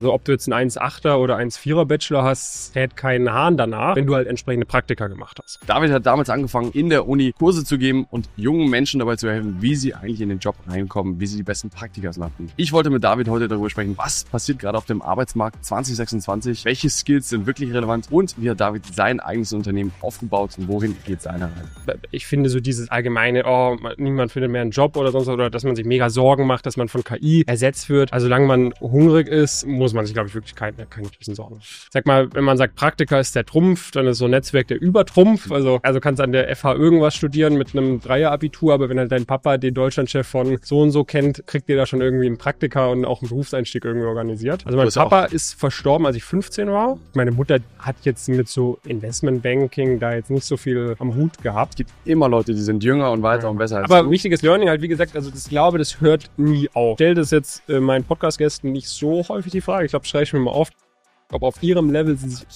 Also ob du jetzt einen 1,8er oder 1,4er Bachelor hast, hält keinen Hahn danach, wenn du halt entsprechende Praktika gemacht hast. David hat damals angefangen, in der Uni Kurse zu geben und jungen Menschen dabei zu helfen, wie sie eigentlich in den Job reinkommen, wie sie die besten Praktikas landen. Ich wollte mit David heute darüber sprechen, was passiert gerade auf dem Arbeitsmarkt 2026, welche Skills sind wirklich relevant und wie hat David sein eigenes Unternehmen aufgebaut und wohin geht seine Reise. Ich finde so dieses allgemeine, niemand findet mehr einen Job oder sonst was, oder dass man sich mega Sorgen macht, dass man von KI ersetzt wird. Also solange man hungrig ist, muss man sich, glaube ich, wirklich keine großen Sorgen machen. Sag mal, wenn man sagt, Praktika ist der Trumpf, dann ist so ein Netzwerk der Übertrumpf. Also kannst an der FH irgendwas studieren mit einem Dreier-Abitur, aber wenn halt dein Papa den Deutschlandchef von so und so kennt, kriegt ihr da schon irgendwie einen Praktika und auch einen Berufseinstieg irgendwie organisiert. Also mein Papa ist verstorben, als ich 15 war. Meine Mutter hat jetzt mit so Investmentbanking da jetzt nicht so viel am Hut gehabt. Es gibt immer Leute, die sind jünger und weiter und besser als Aber du. wichtiges Learning halt, wie gesagt, also ich glaube, das hört nie auf. Ich stelle das jetzt meinen Podcast-Gästen nicht so häufig die Frage. Ich glaube, schreibe ich mir mal auf, ob auf ihrem Level sie sich...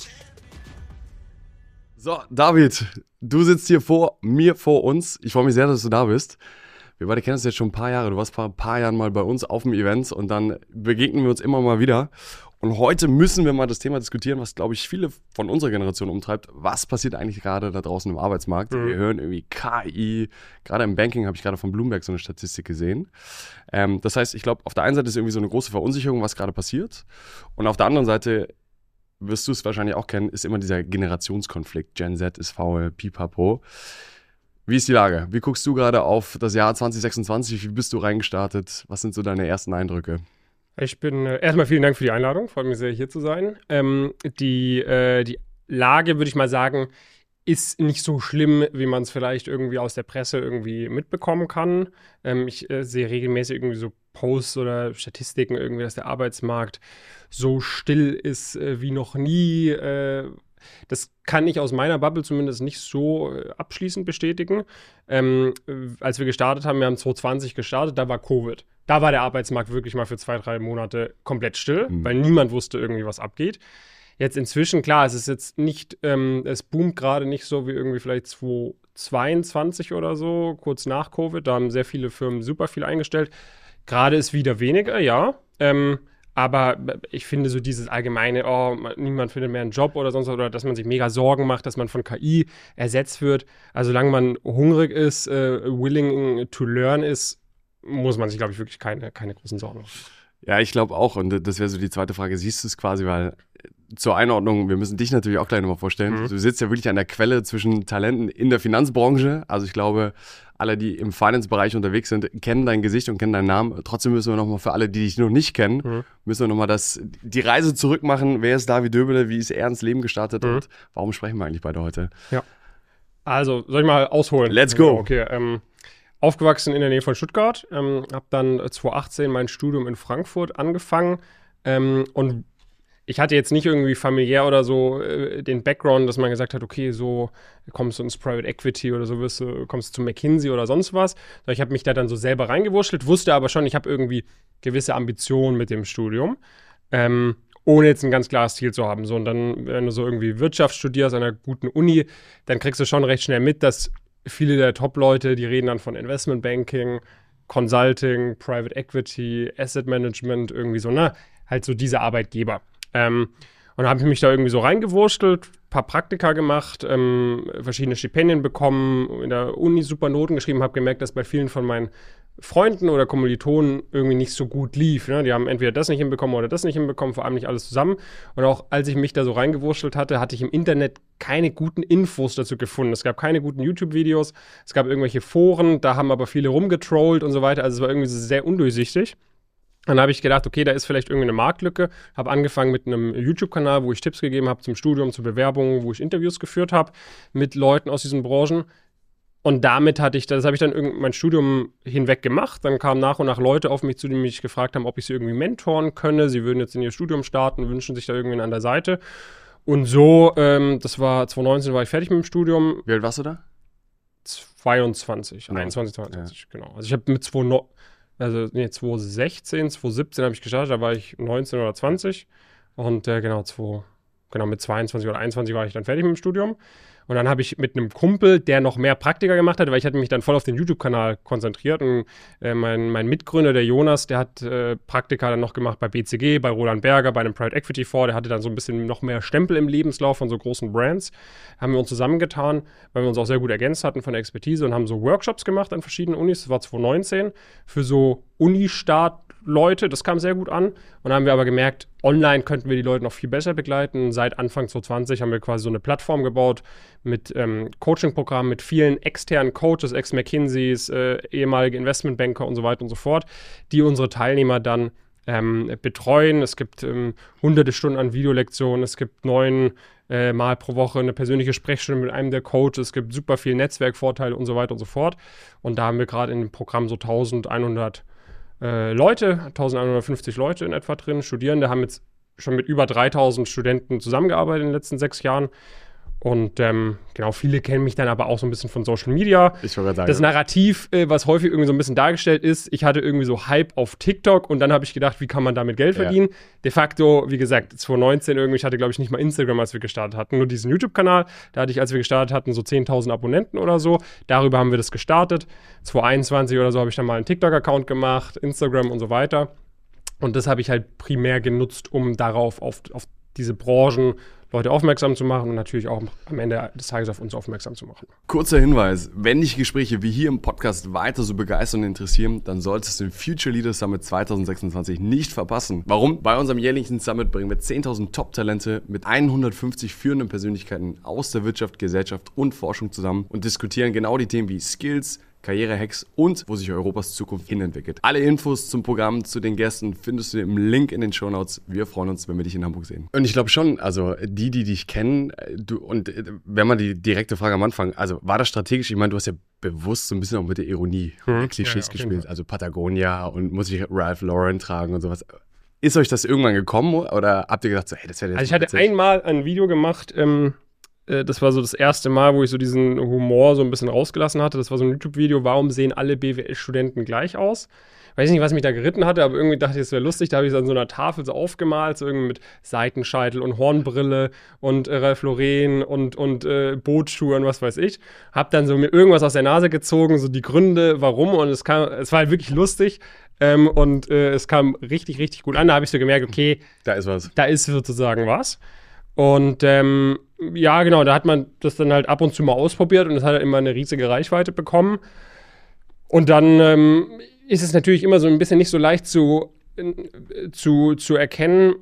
So, David, du sitzt hier vor mir, vor uns. Ich freue mich sehr, dass du da bist. Wir beide kennen uns jetzt schon ein paar Jahre. Du warst vor ein paar Jahren mal bei uns auf dem Event und dann begegnen wir uns immer mal wieder. Und heute müssen wir mal das Thema diskutieren, was, glaube ich, viele von unserer Generation umtreibt. Was passiert eigentlich gerade da draußen im Arbeitsmarkt? Wir hören irgendwie KI. Gerade im Banking habe ich gerade von Bloomberg so eine Statistik gesehen. Das heißt, ich glaube, auf der einen Seite ist irgendwie so eine große Verunsicherung, was gerade passiert. Und auf der anderen Seite, wirst du es wahrscheinlich auch kennen, ist immer dieser Generationskonflikt. Gen Z ist faul, pipapo. Wie ist die Lage? Wie guckst du gerade auf das Jahr 2026? Wie bist du reingestartet? Was sind so deine ersten Eindrücke? Ich bin erstmal vielen Dank für die Einladung. Freut mich sehr, hier zu sein. Die Lage, würde ich mal sagen, ist nicht so schlimm, wie man es vielleicht irgendwie aus der Presse irgendwie mitbekommen kann. Ich sehe regelmäßig irgendwie so Posts oder Statistiken irgendwie, dass der Arbeitsmarkt so still ist wie noch nie. Das kann ich aus meiner Bubble zumindest nicht so abschließend bestätigen. Als wir gestartet haben, wir haben 2020 gestartet, da war Covid. Da war der Arbeitsmarkt wirklich mal für 2-3 Monate komplett still, weil niemand wusste irgendwie, was abgeht. Jetzt inzwischen, klar, es ist jetzt nicht, es boomt gerade nicht so wie irgendwie vielleicht 2022 oder so, kurz nach Covid. Da haben sehr viele Firmen super viel eingestellt. Gerade ist wieder weniger, ja. Aber ich finde so dieses allgemeine, niemand findet mehr einen Job oder sonst was, oder dass man sich mega Sorgen macht, dass man von KI ersetzt wird. Also solange man hungrig ist, willing to learn ist, muss man sich, glaube ich, wirklich keine großen Sorgen machen. Ja, ich glaube auch. Und das wäre so die zweite Frage. Siehst du es quasi, weil zur Einordnung, wir müssen dich natürlich auch gleich nochmal vorstellen. Du sitzt ja wirklich an der Quelle zwischen Talenten in der Finanzbranche. Also ich glaube, alle, die im Finance-Bereich unterwegs sind, kennen dein Gesicht und kennen deinen Namen. Trotzdem müssen wir nochmal für alle, die dich noch nicht kennen, müssen wir nochmal die Reise zurückmachen. Wer ist David Döbele? Wie ist er ins Leben gestartet? Und warum sprechen wir eigentlich beide heute? Ja. Also, soll ich mal ausholen? Let's go! Okay, aufgewachsen in der Nähe von Stuttgart. Habe dann 2018 mein Studium in Frankfurt angefangen. Und ich hatte jetzt nicht irgendwie familiär oder so den Background, dass man gesagt hat, okay, so kommst du ins Private Equity oder so kommst du zu McKinsey oder sonst was. Ich habe mich da dann so selber reingewurschtelt, wusste aber schon, ich habe irgendwie gewisse Ambitionen mit dem Studium, ohne jetzt ein ganz klares Ziel zu haben. So, und dann, wenn du so irgendwie Wirtschaft studierst an einer guten Uni, dann kriegst du schon recht schnell mit, dass viele der Top-Leute, die reden dann von Investmentbanking, Consulting, Private Equity, Asset Management, irgendwie so, halt so diese Arbeitgeber. Und dann habe ich mich da irgendwie so reingewurstelt, ein paar Praktika gemacht, verschiedene Stipendien bekommen, in der Uni super Noten geschrieben, habe gemerkt, dass bei vielen von meinen Freunden oder Kommilitonen irgendwie nicht so gut lief. Ne? Die haben entweder das nicht hinbekommen oder das nicht hinbekommen, vor allem nicht alles zusammen. Und auch als ich mich da so reingewurschtelt hatte, hatte ich im Internet keine guten Infos dazu gefunden. Es gab keine guten YouTube-Videos, es gab irgendwelche Foren, da haben aber viele rumgetrollt und so weiter. Also es war irgendwie so sehr undurchsichtig. Dann habe ich gedacht, okay, da ist vielleicht irgendwie eine Marktlücke. Habe angefangen mit einem YouTube-Kanal, wo ich Tipps gegeben habe zum Studium, zu Bewerbungen, wo ich Interviews geführt habe mit Leuten aus diesen Branchen. Und damit habe ich dann mein Studium hinweg gemacht. Dann kamen nach und nach Leute auf mich zu, die mich gefragt haben, ob ich sie irgendwie mentoren könne. Sie würden jetzt in ihr Studium starten, wünschen sich da irgendwen an der Seite. Und so, das war 2019, war ich fertig mit dem Studium. Wie alt warst du da? 21, 22, genau. Also ich habe mit 2016, 2017 habe ich gestartet, da war ich 19 oder 20 und genau, genau, mit 22 oder 21 war ich dann fertig mit dem Studium. Und dann habe ich mit einem Kumpel, der noch mehr Praktika gemacht hat, weil ich hatte mich dann voll auf den YouTube-Kanal konzentriert. Und mein Mitgründer, der Jonas, der hat Praktika dann noch gemacht bei BCG, bei Roland Berger, bei einem Private Equity Fonds. Der hatte dann so ein bisschen noch mehr Stempel im Lebenslauf von so großen Brands. Haben wir uns zusammengetan, weil wir uns auch sehr gut ergänzt hatten von der Expertise und haben so Workshops gemacht an verschiedenen Unis. Das war 2019 für so Uni-Start-Leute. Das kam sehr gut an. Und dann haben wir aber gemerkt, online könnten wir die Leute noch viel besser begleiten. Seit Anfang 2020 haben wir quasi so eine Plattform gebaut mit Coaching-Programmen, mit vielen externen Coaches, Ex-McKinseys, ehemalige Investmentbanker und so weiter und so fort, die unsere Teilnehmer dann betreuen. Es gibt hunderte Stunden an Videolektionen, es gibt 9 Mal pro Woche eine persönliche Sprechstunde mit einem der Coaches, es gibt super viel Netzwerkvorteile und so weiter und so fort. Und da haben wir gerade in dem Programm so 1100 Leute, 1150 Leute in etwa drin, Studierende, haben jetzt schon mit über 3000 Studenten zusammengearbeitet in den letzten 6 Jahren. Und genau, viele kennen mich dann aber auch so ein bisschen von Social Media. Ich wollte gerade sagen. Das Narrativ, was häufig irgendwie so ein bisschen dargestellt ist, ich hatte irgendwie so Hype auf TikTok und dann habe ich gedacht, wie kann man damit Geld verdienen? De facto, wie gesagt, 2019 irgendwie, ich hatte glaube ich nicht mal Instagram, als wir gestartet hatten, nur diesen YouTube-Kanal. Da hatte ich, als wir gestartet hatten, so 10.000 Abonnenten oder so. Darüber haben wir das gestartet. 2021 oder so habe ich dann mal einen TikTok-Account gemacht, Instagram und so weiter. Und das habe ich halt primär genutzt, um darauf auf diese Branchen Leute aufmerksam zu machen und natürlich auch am Ende des Tages auf uns aufmerksam zu machen. Kurzer Hinweis, wenn dich Gespräche wie hier im Podcast weiter so begeistern und interessieren, dann solltest du den Future Leaders Summit 2026 nicht verpassen. Warum? Bei unserem jährlichen Summit bringen wir 10.000 Top-Talente mit 150 führenden Persönlichkeiten aus der Wirtschaft, Gesellschaft und Forschung zusammen und diskutieren genau die Themen wie Skills, Karrierehacks und wo sich Europas Zukunft hinentwickelt. Alle Infos zum Programm, zu den Gästen findest du im Link in den Shownotes. Wir freuen uns, wenn wir dich in Hamburg sehen. Und ich glaube schon, also die dich kennen, wenn man die direkte Frage am Anfang, also war das strategisch? Ich meine, du hast ja bewusst so ein bisschen auch mit der Ironie Klischees gespielt, also Patagonia und muss ich Ralph Lauren tragen und sowas. Ist euch das irgendwann gekommen oder habt ihr gedacht, so, hey, das wäre jetzt... Also ich hatte einmal ein Video gemacht, das war so das erste Mal, wo ich so diesen Humor so ein bisschen rausgelassen hatte. Das war so ein YouTube-Video, warum sehen alle BWL-Studenten gleich aus? Weiß nicht, was mich da geritten hatte, aber irgendwie dachte ich, es wäre lustig. Da habe ich es an so einer Tafel so aufgemalt, so irgendwie mit Seitenscheitel und Hornbrille und Ralph Lauren und Bootsschuhe und was weiß ich. Hab dann so mir irgendwas aus der Nase gezogen, so die Gründe, warum. Und es war halt wirklich lustig. Es kam richtig, richtig gut an. Da habe ich so gemerkt, okay, da ist was. Da ist sozusagen was. Und ja, genau, da hat man das dann halt ab und zu mal ausprobiert und es hat halt immer eine riesige Reichweite bekommen. Und dann ist es natürlich immer so ein bisschen nicht so leicht zu erkennen,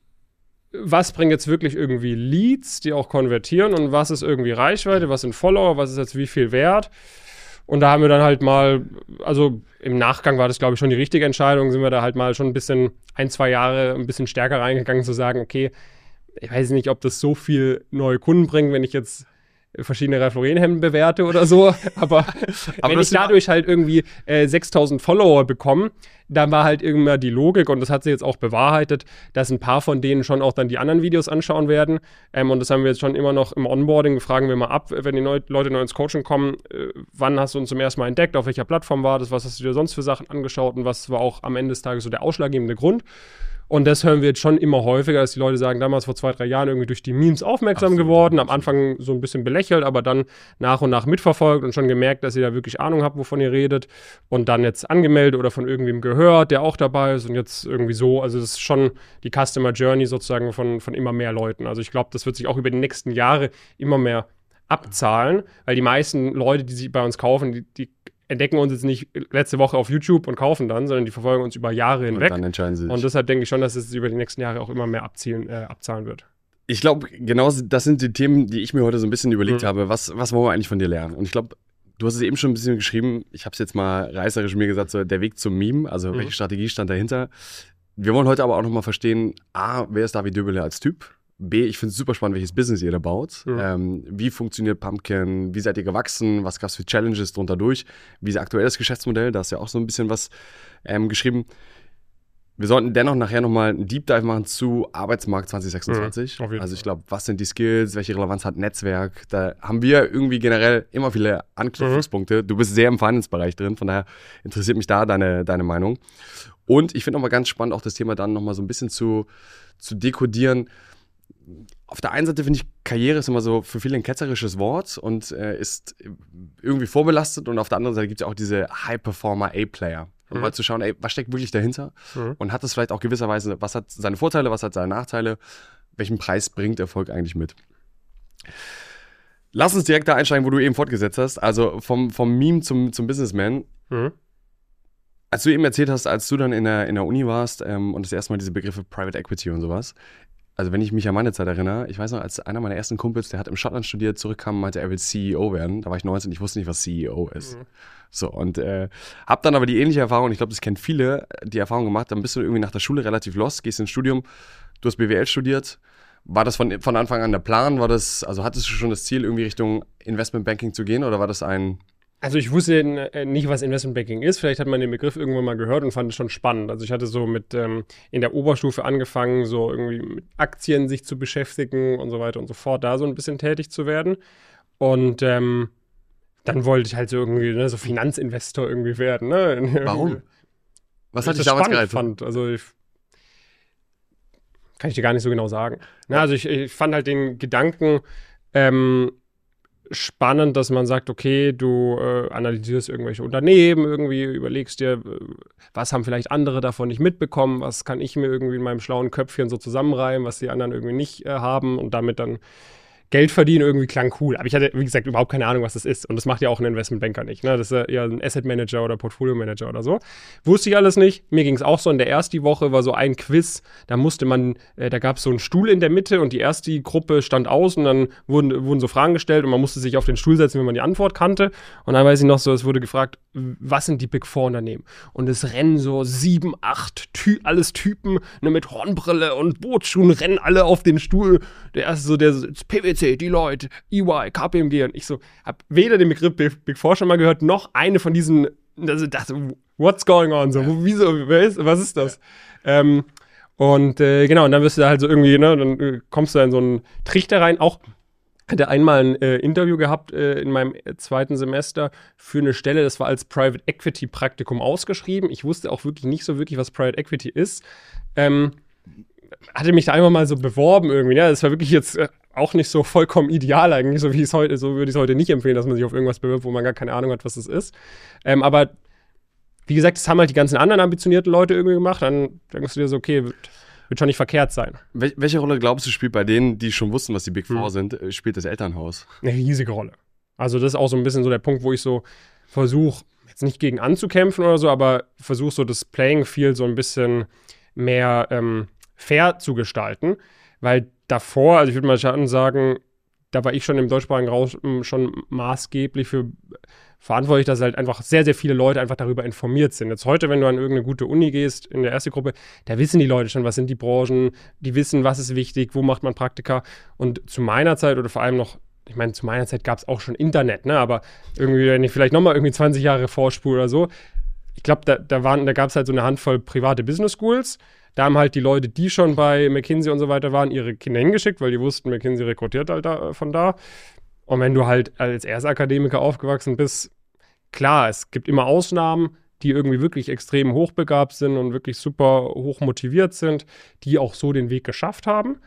was bringt jetzt wirklich irgendwie Leads, die auch konvertieren und was ist irgendwie Reichweite, was sind Follower, was ist jetzt wie viel wert. Und da haben wir dann halt mal, also im Nachgang war das, glaube ich, schon die richtige Entscheidung, sind wir da halt mal schon ein bisschen, 1-2 Jahre ein bisschen stärker reingegangen zu sagen, okay, ich weiß nicht, ob das so viel neue Kunden bringt, wenn ich jetzt verschiedene Ralph Lauren-Hemden bewerte oder so, aber wenn ich dadurch halt irgendwie 6.000 Follower bekomme, dann war halt irgendwann die Logik, und das hat sich jetzt auch bewahrheitet, dass ein paar von denen schon auch dann die anderen Videos anschauen werden. Und das haben wir jetzt schon immer noch im Onboarding, fragen wir mal ab, wenn die Leute neu ins Coaching kommen, wann hast du uns zum ersten Mal entdeckt, auf welcher Plattform war das, was hast du dir sonst für Sachen angeschaut und was war auch am Ende des Tages so der ausschlaggebende Grund. Und das hören wir jetzt schon immer häufiger, dass die Leute sagen, damals vor 2-3 Jahren irgendwie durch die Memes aufmerksam geworden, am Anfang so ein bisschen belächelt, aber dann nach und nach mitverfolgt und schon gemerkt, dass ihr da wirklich Ahnung habt, wovon ihr redet, und dann jetzt angemeldet oder von irgendwem gehört, der auch dabei ist, und jetzt irgendwie so, also das ist schon die Customer Journey sozusagen von immer mehr Leuten. Also ich glaube, das wird sich auch über die nächsten Jahre immer mehr abzahlen, weil die meisten Leute, die sich bei uns kaufen, die entdecken uns jetzt nicht letzte Woche auf YouTube und kaufen dann, sondern die verfolgen uns über Jahre hinweg. Und dann entscheiden sie sich. Und deshalb denke ich schon, dass es über die nächsten Jahre auch immer mehr abzahlen wird. Ich glaube, genau das sind die Themen, die ich mir heute so ein bisschen überlegt habe. Was wollen wir eigentlich von dir lernen? Und ich glaube, du hast es eben schon ein bisschen geschrieben. Ich habe es jetzt mal reißerisch mir gesagt, so der Weg zum Meme, also welche Strategie stand dahinter. Wir wollen heute aber auch nochmal verstehen, A, wer ist David Döbele als Typ? B, ich finde es super spannend, welches Business ihr da baut. Wie funktioniert Pumpkin? Wie seid ihr gewachsen? Was gab es für Challenges drunter durch? Wie ist aktuell das Geschäftsmodell? Da hast du ja auch so ein bisschen was geschrieben. Wir sollten dennoch nachher nochmal einen Deep Dive machen zu Arbeitsmarkt 2026. Also ich glaube, was sind die Skills? Welche Relevanz hat Netzwerk? Da haben wir irgendwie generell immer viele Anknüpfungspunkte. Du bist sehr im Finance-Bereich drin, von daher interessiert mich da deine Meinung. Und ich finde nochmal ganz spannend, auch das Thema dann nochmal so ein bisschen zu dekodieren. auf der einen Seite finde ich, Karriere ist immer so für viele ein ketzerisches Wort und ist irgendwie vorbelastet. Und auf der anderen Seite gibt es ja auch diese High-Performer A-Player. Um mal zu schauen, ey, was steckt wirklich dahinter? Und hat es vielleicht auch gewisserweise, was hat seine Vorteile, was hat seine Nachteile? Welchen Preis bringt Erfolg eigentlich mit? Lass uns direkt da einsteigen, wo du eben fortgesetzt hast. Also vom Meme zum Businessman. Als du eben erzählt hast, als du dann in der Uni warst und das erste Mal diese Begriffe Private Equity und sowas. Also wenn ich mich an meine Zeit erinnere, ich weiß noch, als einer meiner ersten Kumpels, der hat im Schottland studiert, zurückkam und meinte, er will CEO werden. Da war ich 19, ich wusste nicht, was CEO ist. So, und hab dann aber die ähnliche Erfahrung, ich glaube, das kennen viele, die Erfahrung gemacht, dann bist du irgendwie nach der Schule relativ lost, gehst ins Studium, du hast BWL studiert. War das von Anfang an der Plan? Also hattest du schon das Ziel, irgendwie Richtung Investmentbanking zu gehen oder war das ein... Also ich wusste nicht, was Investmentbanking ist. Vielleicht hat man den Begriff irgendwann mal gehört und fand es schon spannend. Also ich hatte so mit in der Oberstufe angefangen, so irgendwie mit Aktien sich zu beschäftigen und so weiter und so fort, da so ein bisschen tätig zu werden. Und dann wollte ich halt so irgendwie so Finanzinvestor irgendwie werden. Ne? Warum? Was Weil hat ich dich das damals spannend gereizt? fand. Also kann ich dir gar nicht so genau sagen. Na, also ich fand halt den Gedanken spannend, dass man sagt, okay, du analysierst irgendwelche Unternehmen, irgendwie überlegst dir, was haben vielleicht andere davon nicht mitbekommen, was kann ich mir irgendwie in meinem schlauen Köpfchen so zusammenreimen, was die anderen irgendwie nicht haben und damit dann Geld verdienen irgendwie klang cool. Aber ich hatte, wie gesagt, überhaupt keine Ahnung, was das ist. Und das macht ja auch ein Investmentbanker nicht. Ne? Das ist ja eher ein Asset Manager oder Portfolio Manager oder so. Wusste ich alles nicht. Mir ging es auch so. In der ersten Woche war so ein Quiz. Da musste man, da gab es so einen Stuhl in der Mitte und die erste Gruppe stand aus und dann wurden so Fragen gestellt und man musste sich auf den Stuhl setzen, wenn man die Antwort kannte. Und dann weiß ich noch so, es wurde gefragt, was sind die Big Four Unternehmen? Und es rennen so 7, 8, alles Typen, ne, mit Hornbrille und Bootsschuhen, rennen alle auf den Stuhl. Der erste so, der PwC, Deloitte, EY, KPMG. Und ich so, hab weder den Begriff Big Four schon mal gehört, noch eine von diesen, also dachte, what's going on? So, wieso, was ist das? Genau, und dann wirst du da halt so irgendwie, ne, dann kommst du da in so einen Trichter rein, auch hatte einmal ein Interview gehabt in meinem zweiten Semester für eine Stelle, das war als Private Equity Praktikum ausgeschrieben. Ich wusste auch wirklich nicht so wirklich, was Private Equity ist. Hatte mich da einfach mal so beworben irgendwie. Ne? Das war wirklich jetzt auch nicht so vollkommen ideal eigentlich, so würde ich es heute nicht empfehlen, dass man sich auf irgendwas bewirbt, wo man gar keine Ahnung hat, was das ist. Aber wie gesagt, das haben halt die ganzen anderen ambitionierten Leute irgendwie gemacht. Dann denkst du dir so, okay, wird schon nicht verkehrt sein. Welche Rolle glaubst du spielt bei denen, die schon wussten, was die Big Four sind, spielt das Elternhaus? Eine riesige Rolle. Also das ist auch so ein bisschen so der Punkt, wo ich so versuche, jetzt nicht gegen anzukämpfen oder so, aber versuche so das Playing Field so ein bisschen mehr fair zu gestalten. Weil davor, also ich würde mal schon sagen, da war ich schon im deutschsprachigen Raum schon maßgeblich für verantwortlich, dass halt einfach sehr, sehr viele Leute einfach darüber informiert sind. Jetzt heute, wenn du an irgendeine gute Uni gehst, in der ersten Gruppe, da wissen die Leute schon, was sind die Branchen, die wissen, was ist wichtig, wo macht man Praktika. Und zu meiner Zeit oder vor allem noch, ich meine, zu meiner Zeit gab es auch schon Internet, ne? Aber irgendwie, wenn ich vielleicht nochmal irgendwie 20 Jahre vorspule oder so, ich glaube, da gab es halt so eine Handvoll private Business Schools. Da haben halt die Leute, die schon bei McKinsey und so weiter waren, ihre Kinder hingeschickt, weil die wussten, McKinsey rekrutiert halt von da. Und wenn du halt als Erstakademiker aufgewachsen bist, klar, es gibt immer Ausnahmen, die irgendwie wirklich extrem hochbegabt sind und wirklich super hoch motiviert sind, die auch so den Weg geschafft haben.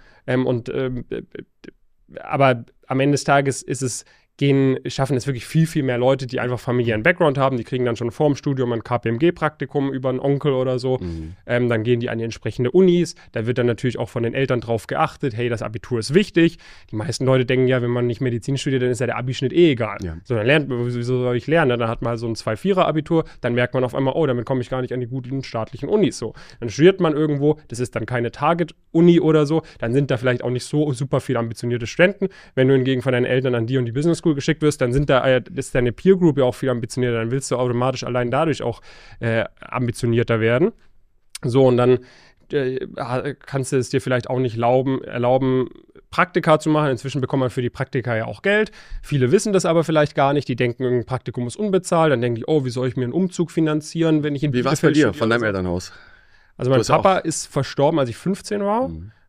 Aber am Ende des Tages schaffen es wirklich viel, viel mehr Leute, die einfach familiären Background haben. Die kriegen dann schon vor dem Studium ein KPMG-Praktikum über einen Onkel oder so. Dann gehen die an die entsprechende Unis. Da wird dann natürlich auch von den Eltern drauf geachtet, hey, das Abitur ist wichtig. Die meisten Leute denken ja, wenn man nicht Medizin studiert, dann ist ja der Abischnitt egal. Ja. So, wieso soll ich lernen? Dann hat man halt so ein 2-4er-Abitur. Dann merkt man auf einmal, oh, damit komme ich gar nicht an die guten staatlichen Unis. So. Dann studiert man irgendwo. Das ist dann keine Target-Uni oder so. Dann sind da vielleicht auch nicht so super viele ambitionierte Studenten. Wenn du hingegen von deinen Eltern an die und die Business School geschickt wirst, dann ist deine Peer Group ja auch viel ambitionierter, dann willst du automatisch allein dadurch auch ambitionierter werden. So, und dann kannst du es dir vielleicht auch nicht erlauben, Praktika zu machen. Inzwischen bekommt man für die Praktika ja auch Geld. Viele wissen das aber vielleicht gar nicht. Die denken, ein Praktikum ist unbezahlt. Dann denken die, oh, wie soll ich mir einen Umzug finanzieren, wenn ich in Wie war es bei dir, von deinem Elternhaus? Also mein Papa ist verstorben, als ich 15 war.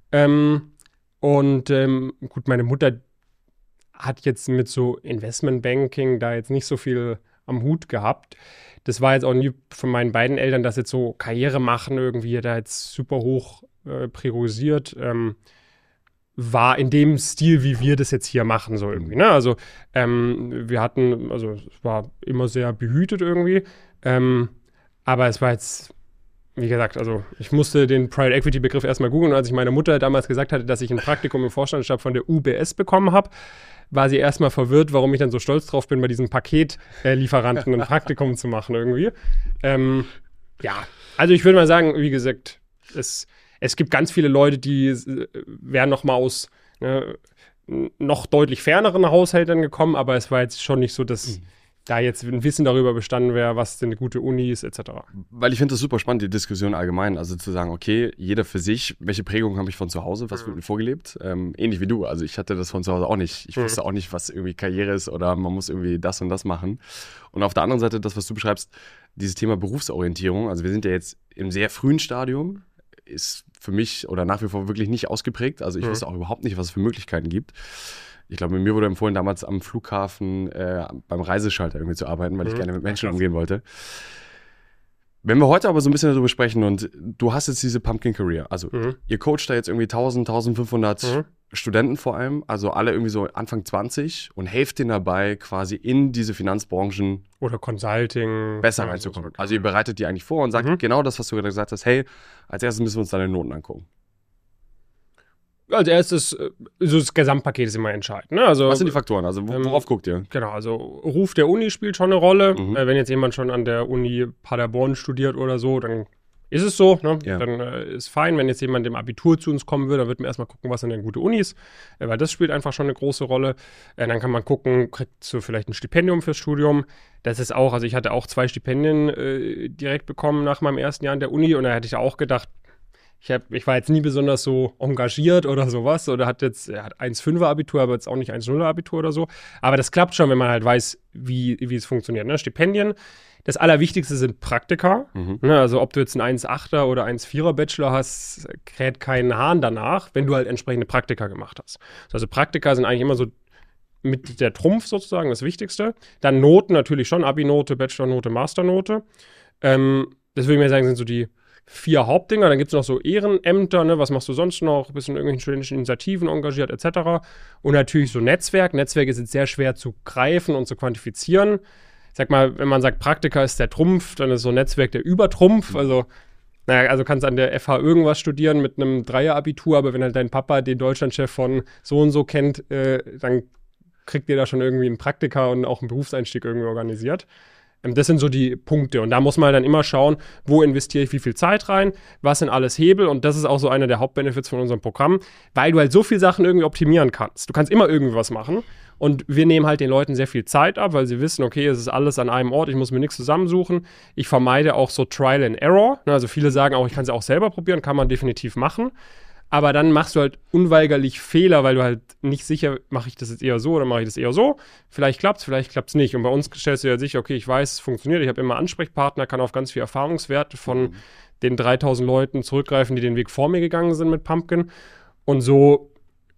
Gut, meine Mutter hat jetzt mit so Investmentbanking da jetzt nicht so viel am Hut gehabt. Das war jetzt auch nie von meinen beiden Eltern, dass jetzt so Karriere machen irgendwie da jetzt super hoch priorisiert. war in dem Stil, wie wir das jetzt hier machen, so irgendwie. Ne? Also es war immer sehr behütet irgendwie. Aber es war jetzt, wie gesagt, also ich musste den Private Equity Begriff erstmal googeln. Und als ich meiner Mutter damals gesagt hatte, dass ich ein Praktikum im Vorstandsstab von der UBS bekommen habe, war sie erstmal verwirrt, warum ich dann so stolz drauf bin, bei diesen Paketlieferanten ein Praktikum zu machen irgendwie. Also ich würde mal sagen, wie gesagt, es gibt ganz viele Leute, die wären noch mal aus noch deutlich ferneren Haushalten gekommen, aber es war jetzt schon nicht so, dass da jetzt ein Wissen darüber bestanden wäre, was denn eine gute Uni ist, etc. Weil ich finde das super spannend, die Diskussion allgemein. Also zu sagen, okay, jeder für sich, welche Prägung habe ich von zu Hause, was wird mir vorgelebt? Ähnlich wie du. Also ich hatte das von zu Hause auch nicht. Ich wusste auch nicht, was irgendwie Karriere ist oder man muss irgendwie das und das machen. Und auf der anderen Seite, das, was du beschreibst, dieses Thema Berufsorientierung. Also wir sind ja jetzt im sehr frühen Stadium, ist für mich oder nach wie vor wirklich nicht ausgeprägt. Also ich wusste auch überhaupt nicht, was es für Möglichkeiten gibt. Ich glaube, mir wurde empfohlen, damals am Flughafen beim Reiseschalter irgendwie zu arbeiten, weil ich gerne mit Menschen umgehen wollte. Wenn wir heute aber so ein bisschen darüber sprechen und du hast jetzt diese Pumpkin Career, also ihr coacht da jetzt irgendwie 1500 Studenten vor allem, also alle irgendwie so Anfang 20 und helft denen dabei, quasi in diese Finanzbranchen oder Consulting besser reinzukommen. Also ihr bereitet die eigentlich vor und sagt genau das, was du gerade gesagt hast, hey, als erstes müssen wir uns deine Noten angucken. Als erstes, so das Gesamtpaket ist immer entscheidend. Ne? Also, was sind die Faktoren? Also worauf guckt ihr? Genau, also Ruf der Uni spielt schon eine Rolle. Wenn jetzt jemand schon an der Uni Paderborn studiert oder so, dann ist es so. Ne? Ja. Dann ist fein. Wenn jetzt jemand im Abitur zu uns kommen würde, dann wird man erstmal gucken, was sind denn gute Unis. Weil das spielt einfach schon eine große Rolle. Dann kann man gucken, kriegst du vielleicht ein Stipendium fürs Studium. Das ist auch, also ich hatte auch 2 Stipendien direkt bekommen nach meinem ersten Jahr an der Uni und da hätte ich auch gedacht, ich war jetzt nie besonders so engagiert oder sowas oder hat 1,5er Abitur, aber jetzt auch nicht 1,0er Abitur oder so. Aber das klappt schon, wenn man halt weiß, wie es funktioniert. Ne? Stipendien. Das Allerwichtigste sind Praktika. Ne? Also ob du jetzt einen 1,8er oder 1,4er Bachelor hast, kräht keinen Hahn danach, wenn du halt entsprechende Praktika gemacht hast. Also Praktika sind eigentlich immer so mit der Trumpf sozusagen das Wichtigste. Dann Noten natürlich schon, Abi-Note, Bachelor-Note, Master-Note. Das würde ich mir sagen, sind so die 4 Hauptdinger, dann gibt es noch so Ehrenämter, ne? Was machst du sonst noch? Bist du in irgendwelchen studentischen Initiativen engagiert, etc. Und natürlich so Netzwerk. Netzwerke sind sehr schwer zu greifen und zu quantifizieren. Ich sag mal, wenn man sagt, Praktika ist der Trumpf, dann ist so ein Netzwerk der Übertrumpf. Also kannst an der FH irgendwas studieren mit einem 3er-Abitur, aber wenn halt dein Papa den Deutschlandchef von so und so kennt, dann kriegt ihr da schon irgendwie einen Praktika und auch einen Berufseinstieg irgendwie organisiert. Das sind so die Punkte und da muss man dann immer schauen, wo investiere ich wie viel Zeit rein, was sind alles Hebel und das ist auch so einer der Hauptbenefits von unserem Programm, weil du halt so viele Sachen irgendwie optimieren kannst. Du kannst immer irgendwie was machen und wir nehmen halt den Leuten sehr viel Zeit ab, weil sie wissen, okay, es ist alles an einem Ort, ich muss mir nichts zusammensuchen. Ich vermeide auch so Trial and Error, also viele sagen auch, ich kann es auch selber probieren, kann man definitiv machen. Aber dann machst du halt unweigerlich Fehler, weil du halt nicht sicher, mache ich das jetzt eher so oder mache ich das eher so. Vielleicht klappt's nicht. Und bei uns stellst du ja sicher, okay, ich weiß, es funktioniert. Ich habe immer Ansprechpartner, kann auf ganz viel Erfahrungswerte von den 3000 Leuten zurückgreifen, die den Weg vor mir gegangen sind mit Pumpkin. Und so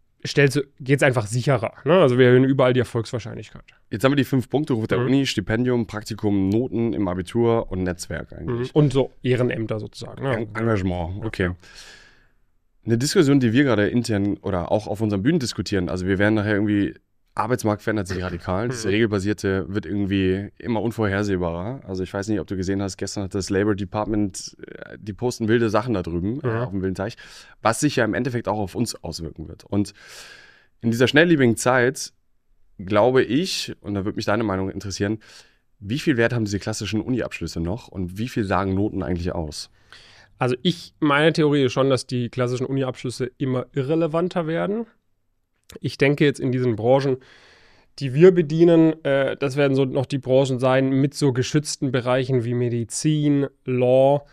geht's einfach sicherer. Ne? Also wir erhöhen überall die Erfolgswahrscheinlichkeit. Jetzt haben wir die 5 Punkte, Ruf der Uni, Stipendium, Praktikum, Noten im Abitur und Netzwerk eigentlich. Und so Ehrenämter sozusagen. Ne? Engagement, okay. Eine Diskussion, die wir gerade intern oder auch auf unseren Bühnen diskutieren, also wir werden nachher irgendwie, Arbeitsmarkt verändert sich radikal, das Regelbasierte wird irgendwie immer unvorhersehbarer. Also ich weiß nicht, ob du gesehen hast, gestern hat das Labor Department, die posten wilde Sachen da drüben auf dem wilden Teich, was sich ja im Endeffekt auch auf uns auswirken wird. Und in dieser schnelllebigen Zeit glaube ich, und da würde mich deine Meinung interessieren, wie viel Wert haben diese klassischen Uni-Abschlüsse noch und wie viel sagen Noten eigentlich aus? Also meine Theorie ist schon, dass die klassischen Uni-Abschlüsse immer irrelevanter werden. Ich denke jetzt in diesen Branchen, die wir bedienen, das werden so noch die Branchen sein mit so geschützten Bereichen wie Medizin, Law,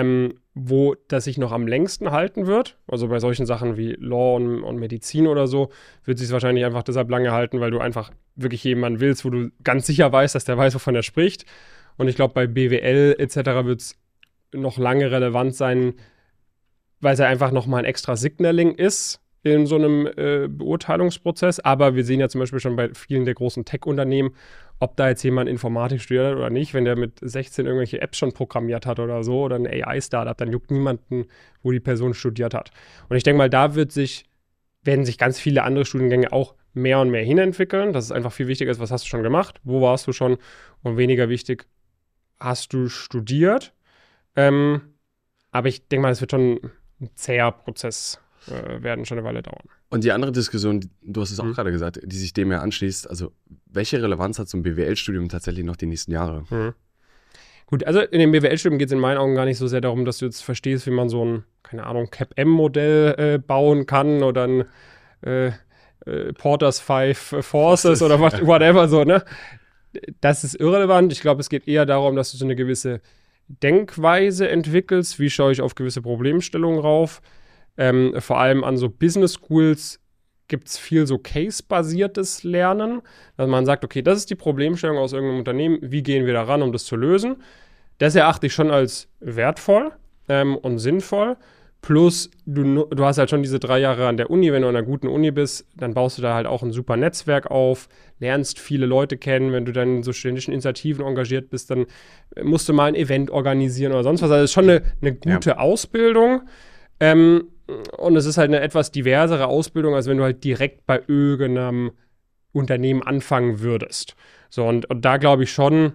wo das sich noch am längsten halten wird. Also bei solchen Sachen wie Law und Medizin oder so, wird sich es wahrscheinlich einfach deshalb lange halten, weil du einfach wirklich jemanden willst, wo du ganz sicher weißt, dass der weiß, wovon er spricht. Und ich glaube, bei BWL etc. wird es noch lange relevant sein, weil es ja einfach nochmal ein extra Signaling ist in so einem Beurteilungsprozess. Aber wir sehen ja zum Beispiel schon bei vielen der großen Tech-Unternehmen, ob da jetzt jemand Informatik studiert hat oder nicht, wenn der mit 16 irgendwelche Apps schon programmiert hat oder so oder ein AI-Startup, dann juckt niemanden, wo die Person studiert hat. Und ich denke mal, da wird sich werden sich ganz viele andere Studiengänge auch mehr und mehr hinentwickeln. Dass es einfach viel wichtiger ist, was hast du schon gemacht, wo warst du schon und weniger wichtig, hast du studiert. Aber ich denke mal, es wird schon ein zäher Prozess werden, schon eine Weile dauern. Und die andere Diskussion, du hast es auch gerade gesagt, die sich dem ja anschließt, also welche Relevanz hat so ein BWL-Studium tatsächlich noch die nächsten Jahre? Gut, also in dem BWL-Studium geht es in meinen Augen gar nicht so sehr darum, dass du jetzt verstehst, wie man so ein, keine Ahnung, CAPM-Modell bauen kann oder ein Porter's Five Forces oder whatever so, ne? Das ist irrelevant. Ich glaube, es geht eher darum, dass du so eine gewisse Denkweise entwickelst. Wie schaue ich auf gewisse Problemstellungen rauf? Vor allem an so Business Schools gibt es viel so Case-basiertes Lernen, dass man sagt, okay, das ist die Problemstellung aus irgendeinem Unternehmen, wie gehen wir da ran, um das zu lösen? Das erachte ich schon als wertvoll und sinnvoll. Plus, du hast halt schon diese 3 Jahre an der Uni, wenn du an einer guten Uni bist, dann baust du da halt auch ein super Netzwerk auf, lernst viele Leute kennen, wenn du dann in so studentischen Initiativen engagiert bist, dann musst du mal ein Event organisieren oder sonst was. Also es ist schon eine gute Ausbildung. Und es ist halt eine etwas diversere Ausbildung, als wenn du halt direkt bei irgendeinem Unternehmen anfangen würdest. So, und da glaube ich schon,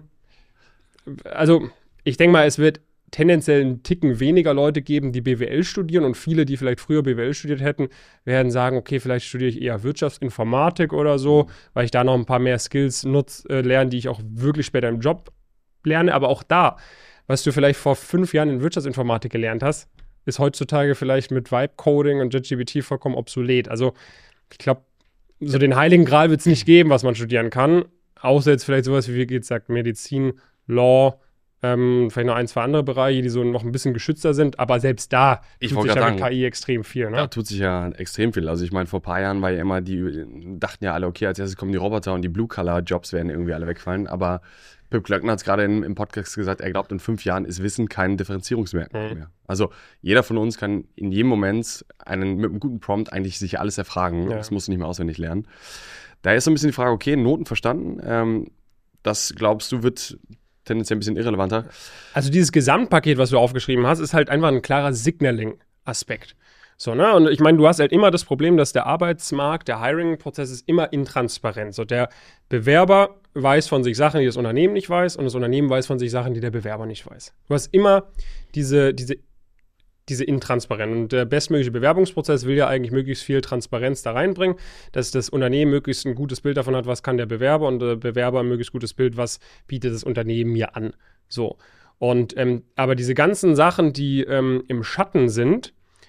also ich denke mal, es wird tendenziell einen Ticken weniger Leute geben, die BWL studieren, und viele, die vielleicht früher BWL studiert hätten, werden sagen, okay, vielleicht studiere ich eher Wirtschaftsinformatik oder so, weil ich da noch ein paar mehr Skills lerne, die ich auch wirklich später im Job lerne. Aber auch da, was du vielleicht vor 5 Jahren in Wirtschaftsinformatik gelernt hast, ist heutzutage vielleicht mit Vibe-Coding und JetGPT vollkommen obsolet. Also ich glaube, so den heiligen Gral wird es nicht geben, was man studieren kann, außer jetzt vielleicht sowas wie gesagt, Medizin, Law, vielleicht noch 1, 2 andere Bereiche, die so noch ein bisschen geschützter sind, aber selbst da tut sich ja mit KI extrem viel. Ne? Da tut sich ja extrem viel. Also ich meine, vor ein paar Jahren war ja immer, die dachten ja alle, okay, als erstes kommen die Roboter und die Blue-Color-Jobs werden irgendwie alle wegfallen, aber Pip Glöckner hat es gerade im Podcast gesagt, er glaubt, in 5 Jahren ist Wissen kein Differenzierungsmerkmal mehr. Also jeder von uns kann in jedem Moment mit einem guten Prompt eigentlich sich alles erfragen. Ja. Das musst du nicht mehr auswendig lernen. Da ist so ein bisschen die Frage, okay, Noten verstanden. Das glaubst du wird tendenziell ein bisschen irrelevanter. Also dieses Gesamtpaket, was du aufgeschrieben hast, ist halt einfach ein klarer Signaling-Aspekt. So, ne? Und ich meine, du hast halt immer das Problem, dass der Arbeitsmarkt, der Hiring-Prozess ist immer intransparent. So, der Bewerber weiß von sich Sachen, die das Unternehmen nicht weiß, und das Unternehmen weiß von sich Sachen, die der Bewerber nicht weiß. Du hast immer diese Intransparenz. Und der bestmögliche Bewerbungsprozess will ja eigentlich möglichst viel Transparenz da reinbringen, dass das Unternehmen möglichst ein gutes Bild davon hat, was kann der Bewerber, und der Bewerber ein möglichst gutes Bild, was bietet das Unternehmen mir an. So. Und aber diese ganzen Sachen, die im Schatten sind,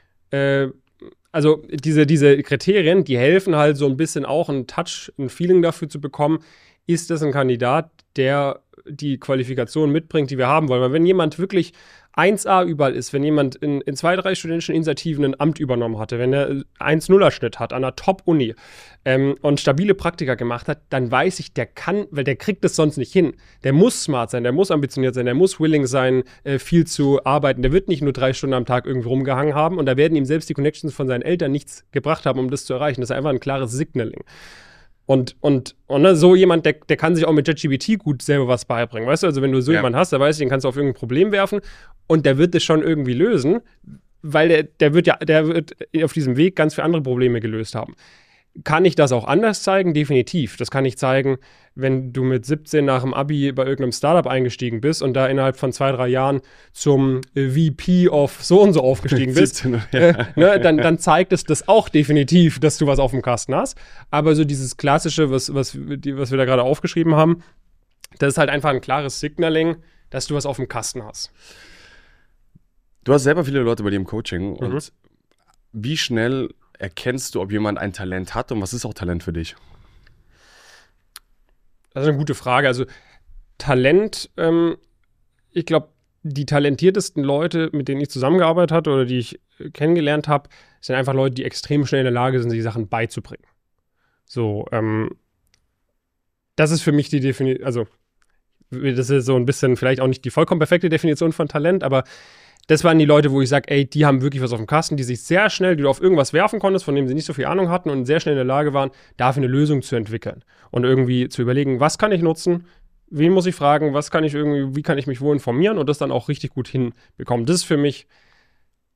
also diese Kriterien, die helfen halt so ein bisschen auch ein Feeling dafür zu bekommen, ist das ein Kandidat, der die Qualifikation mitbringt, die wir haben wollen. Weil wenn jemand wirklich 1A überall ist, wenn jemand in 2, 3 studentischen Initiativen ein Amt übernommen hatte, wenn er 1,0er-Schnitt hat an einer Top-Uni und stabile Praktika gemacht hat, dann weiß ich, der kann, weil der kriegt das sonst nicht hin. Der muss smart sein, der muss ambitioniert sein, der muss willing sein, viel zu arbeiten. Der wird nicht nur 3 Stunden am Tag irgendwie rumgehangen haben, und da werden ihm selbst die Connections von seinen Eltern nichts gebracht haben, um das zu erreichen. Das ist einfach ein klares Signaling. Und ne, so jemand, der kann sich auch mit JetGPT gut selber was beibringen, weißt du? Also wenn du so jemanden hast, der weiß, den kannst du auf irgendein Problem werfen und der wird das schon irgendwie lösen, weil der wird auf diesem Weg ganz viele andere Probleme gelöst haben. Kann ich das auch anders zeigen? Definitiv. Das kann ich zeigen, wenn du mit 17 nach dem Abi bei irgendeinem Startup eingestiegen bist und da innerhalb von 2, 3 Jahren zum VP of so und so aufgestiegen bist. 17, ne, dann zeigt es das auch definitiv, dass du was auf dem Kasten hast. Aber so dieses Klassische, was wir da gerade aufgeschrieben haben, das ist halt einfach ein klares Signaling, dass du was auf dem Kasten hast. Du hast selber viele Leute bei dir im Coaching. Und wie schnell erkennst du, ob jemand ein Talent hat, und was ist auch Talent für dich? Das ist eine gute Frage. Also Talent, ich glaube, die talentiertesten Leute, mit denen ich zusammengearbeitet habe oder die ich kennengelernt habe, sind einfach Leute, die extrem schnell in der Lage sind, sich Sachen beizubringen. So, das ist für mich die Definition, also das ist so ein bisschen vielleicht auch nicht die vollkommen perfekte Definition von Talent, aber das waren die Leute, wo ich sage, ey, die haben wirklich was auf dem Kasten, die sich sehr schnell, die du auf irgendwas werfen konntest, von dem sie nicht so viel Ahnung hatten und sehr schnell in der Lage waren, dafür eine Lösung zu entwickeln und irgendwie zu überlegen, was kann ich nutzen, wen muss ich fragen, wie kann ich mich wo informieren und das dann auch richtig gut hinbekommen. Das ist für mich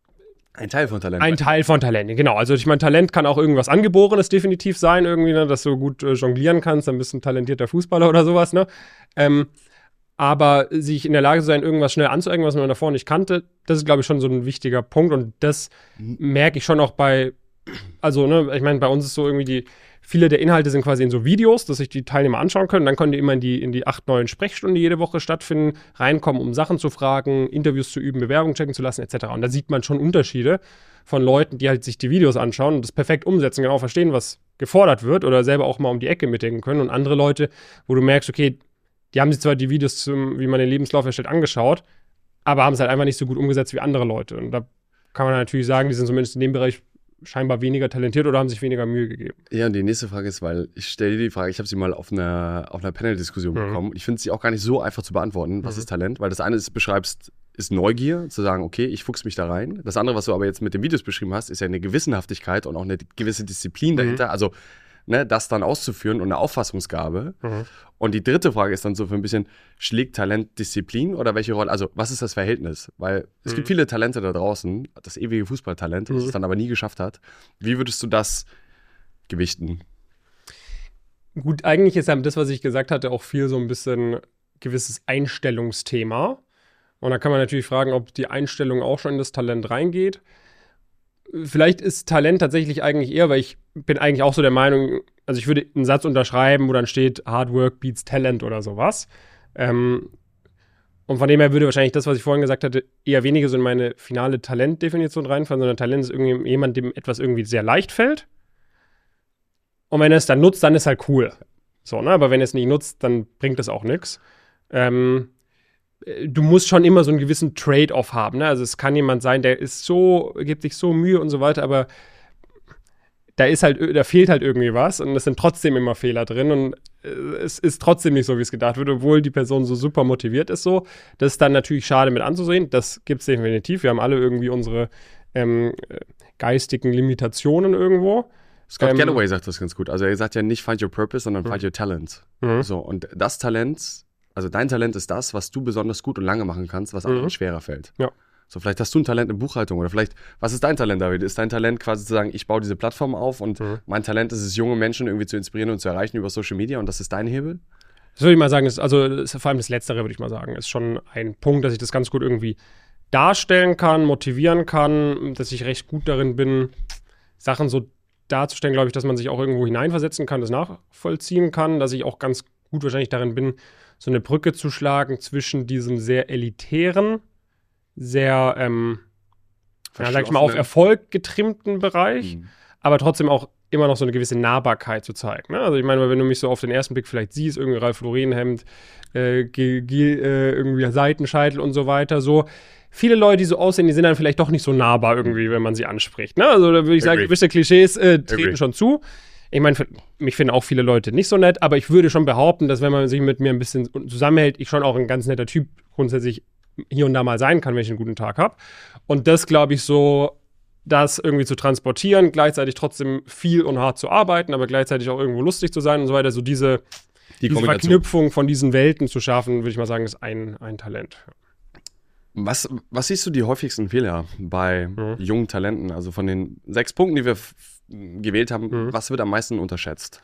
Ein Teil von Talent. Ein Teil von Talent, genau. Also ich meine, Talent kann auch irgendwas Angeborenes definitiv sein, irgendwie, ne, dass du gut jonglieren kannst, dann bist du ein talentierter Fußballer oder sowas, ne? Aber sich in der Lage zu sein, irgendwas schnell anzueignen, was man davor nicht kannte, das ist, glaube ich, schon so ein wichtiger Punkt. Und das merke ich schon auch also, ne, ich meine, bei uns ist so irgendwie viele der Inhalte sind quasi in so Videos, dass sich die Teilnehmer anschauen können. Dann können die immer in die 8, 9 Sprechstunden, die jede Woche stattfinden, reinkommen, um Sachen zu fragen, Interviews zu üben, Bewerbungen checken zu lassen, etc. Und da sieht man schon Unterschiede von Leuten, die halt sich die Videos anschauen und das perfekt umsetzen, genau verstehen, was gefordert wird oder selber auch mal um die Ecke mitdenken können. Und andere Leute, wo du merkst, okay, die haben sich zwar die Videos, wie man den Lebenslauf erstellt, angeschaut, aber haben es halt einfach nicht so gut umgesetzt wie andere Leute. Und da kann man natürlich sagen, die sind zumindest in dem Bereich scheinbar weniger talentiert oder haben sich weniger Mühe gegeben. Ja, und die nächste Frage ist, weil ich stelle dir die Frage, ich habe sie mal auf einer Panel-Diskussion bekommen. Ich finde sie auch gar nicht so einfach zu beantworten, was ist Talent, weil das eine ist, beschreibst, ist Neugier, zu sagen, okay, ich fuchse mich da rein. Das andere, was du aber jetzt mit den Videos beschrieben hast, ist ja eine Gewissenhaftigkeit und auch eine gewisse Disziplin dahinter. Also, ne, das dann auszuführen und eine Auffassungsgabe. Und die dritte Frage ist dann so für ein bisschen, schlägt Talent Disziplin oder welche Rolle, also was ist das Verhältnis? Weil es gibt viele Talente da draußen, das ewige Fußballtalent, das es dann aber nie geschafft hat. Wie würdest du das gewichten? Gut, eigentlich ist ja das, was ich gesagt hatte, auch viel so ein bisschen gewisses Einstellungsthema. Und da kann man natürlich fragen, ob die Einstellung auch schon in das Talent reingeht. Vielleicht ist Talent tatsächlich eigentlich eher, weil ich bin eigentlich auch so der Meinung, also ich würde einen Satz unterschreiben, wo dann steht, Hard Work beats Talent oder sowas. Und von dem her würde wahrscheinlich das, was ich vorhin gesagt hatte, eher weniger so in meine finale Talentdefinition reinfallen, sondern Talent ist irgendwie jemand, dem etwas irgendwie sehr leicht fällt. Und wenn er es dann nutzt, dann ist halt cool. So, ne? Aber wenn er es nicht nutzt, dann bringt es auch nichts. Du musst schon immer so einen gewissen Trade-off haben. Ne? Also es kann jemand sein, der gibt sich so Mühe und so weiter, aber da fehlt halt irgendwie was und es sind trotzdem immer Fehler drin und es ist trotzdem nicht so, wie es gedacht wird, obwohl die Person so super motiviert ist so. Das ist dann natürlich schade mit anzusehen. Das gibt es definitiv. Wir haben alle irgendwie unsere geistigen Limitationen irgendwo. Scott Galloway sagt das ganz gut. Also er sagt ja nicht find your purpose, sondern find your talent. So, und das Talent, also dein Talent ist das, was du besonders gut und lange machen kannst, was anderen schwerer fällt. Ja. So, vielleicht hast du ein Talent in Buchhaltung oder vielleicht, was ist dein Talent, David? Ist dein Talent quasi zu sagen, ich baue diese Plattform auf und mein Talent ist es, junge Menschen irgendwie zu inspirieren und zu erreichen über Social Media und das ist dein Hebel? Das würde ich mal sagen, ist vor allem das Letztere, würde ich mal sagen, ist schon ein Punkt, dass ich das ganz gut irgendwie darstellen kann, motivieren kann, dass ich recht gut darin bin, Sachen so darzustellen, glaube ich, dass man sich auch irgendwo hineinversetzen kann, das nachvollziehen kann, dass ich auch ganz gut wahrscheinlich darin bin, so eine Brücke zu schlagen zwischen diesem sehr elitären, sehr, sag ich mal, auf Erfolg getrimmten Bereich, aber trotzdem auch immer noch so eine gewisse Nahbarkeit zu zeigen. Ne? Also ich meine, wenn du mich so auf den ersten Blick vielleicht siehst, irgendwie Ralph Lauren-Hemd, irgendwie Seitenscheitel und so weiter, so viele Leute, die so aussehen, die sind dann vielleicht doch nicht so nahbar irgendwie, wenn man sie anspricht. Ne? Also da würde ich sagen, gewisse Klischees treten schon zu. Ich meine, mich finden auch viele Leute nicht so nett, aber ich würde schon behaupten, dass wenn man sich mit mir ein bisschen zusammenhält, ich schon auch ein ganz netter Typ grundsätzlich hier und da mal sein kann, wenn ich einen guten Tag habe. Und das, glaube ich, so, das irgendwie zu transportieren, gleichzeitig trotzdem viel und hart zu arbeiten, aber gleichzeitig auch irgendwo lustig zu sein und so weiter, so diese Verknüpfung von diesen Welten zu schaffen, würde ich mal sagen, ist ein Talent. Was siehst du die häufigsten Fehler bei jungen Talenten? Also von den 6 Punkten, die wir gewählt haben, was wird am meisten unterschätzt?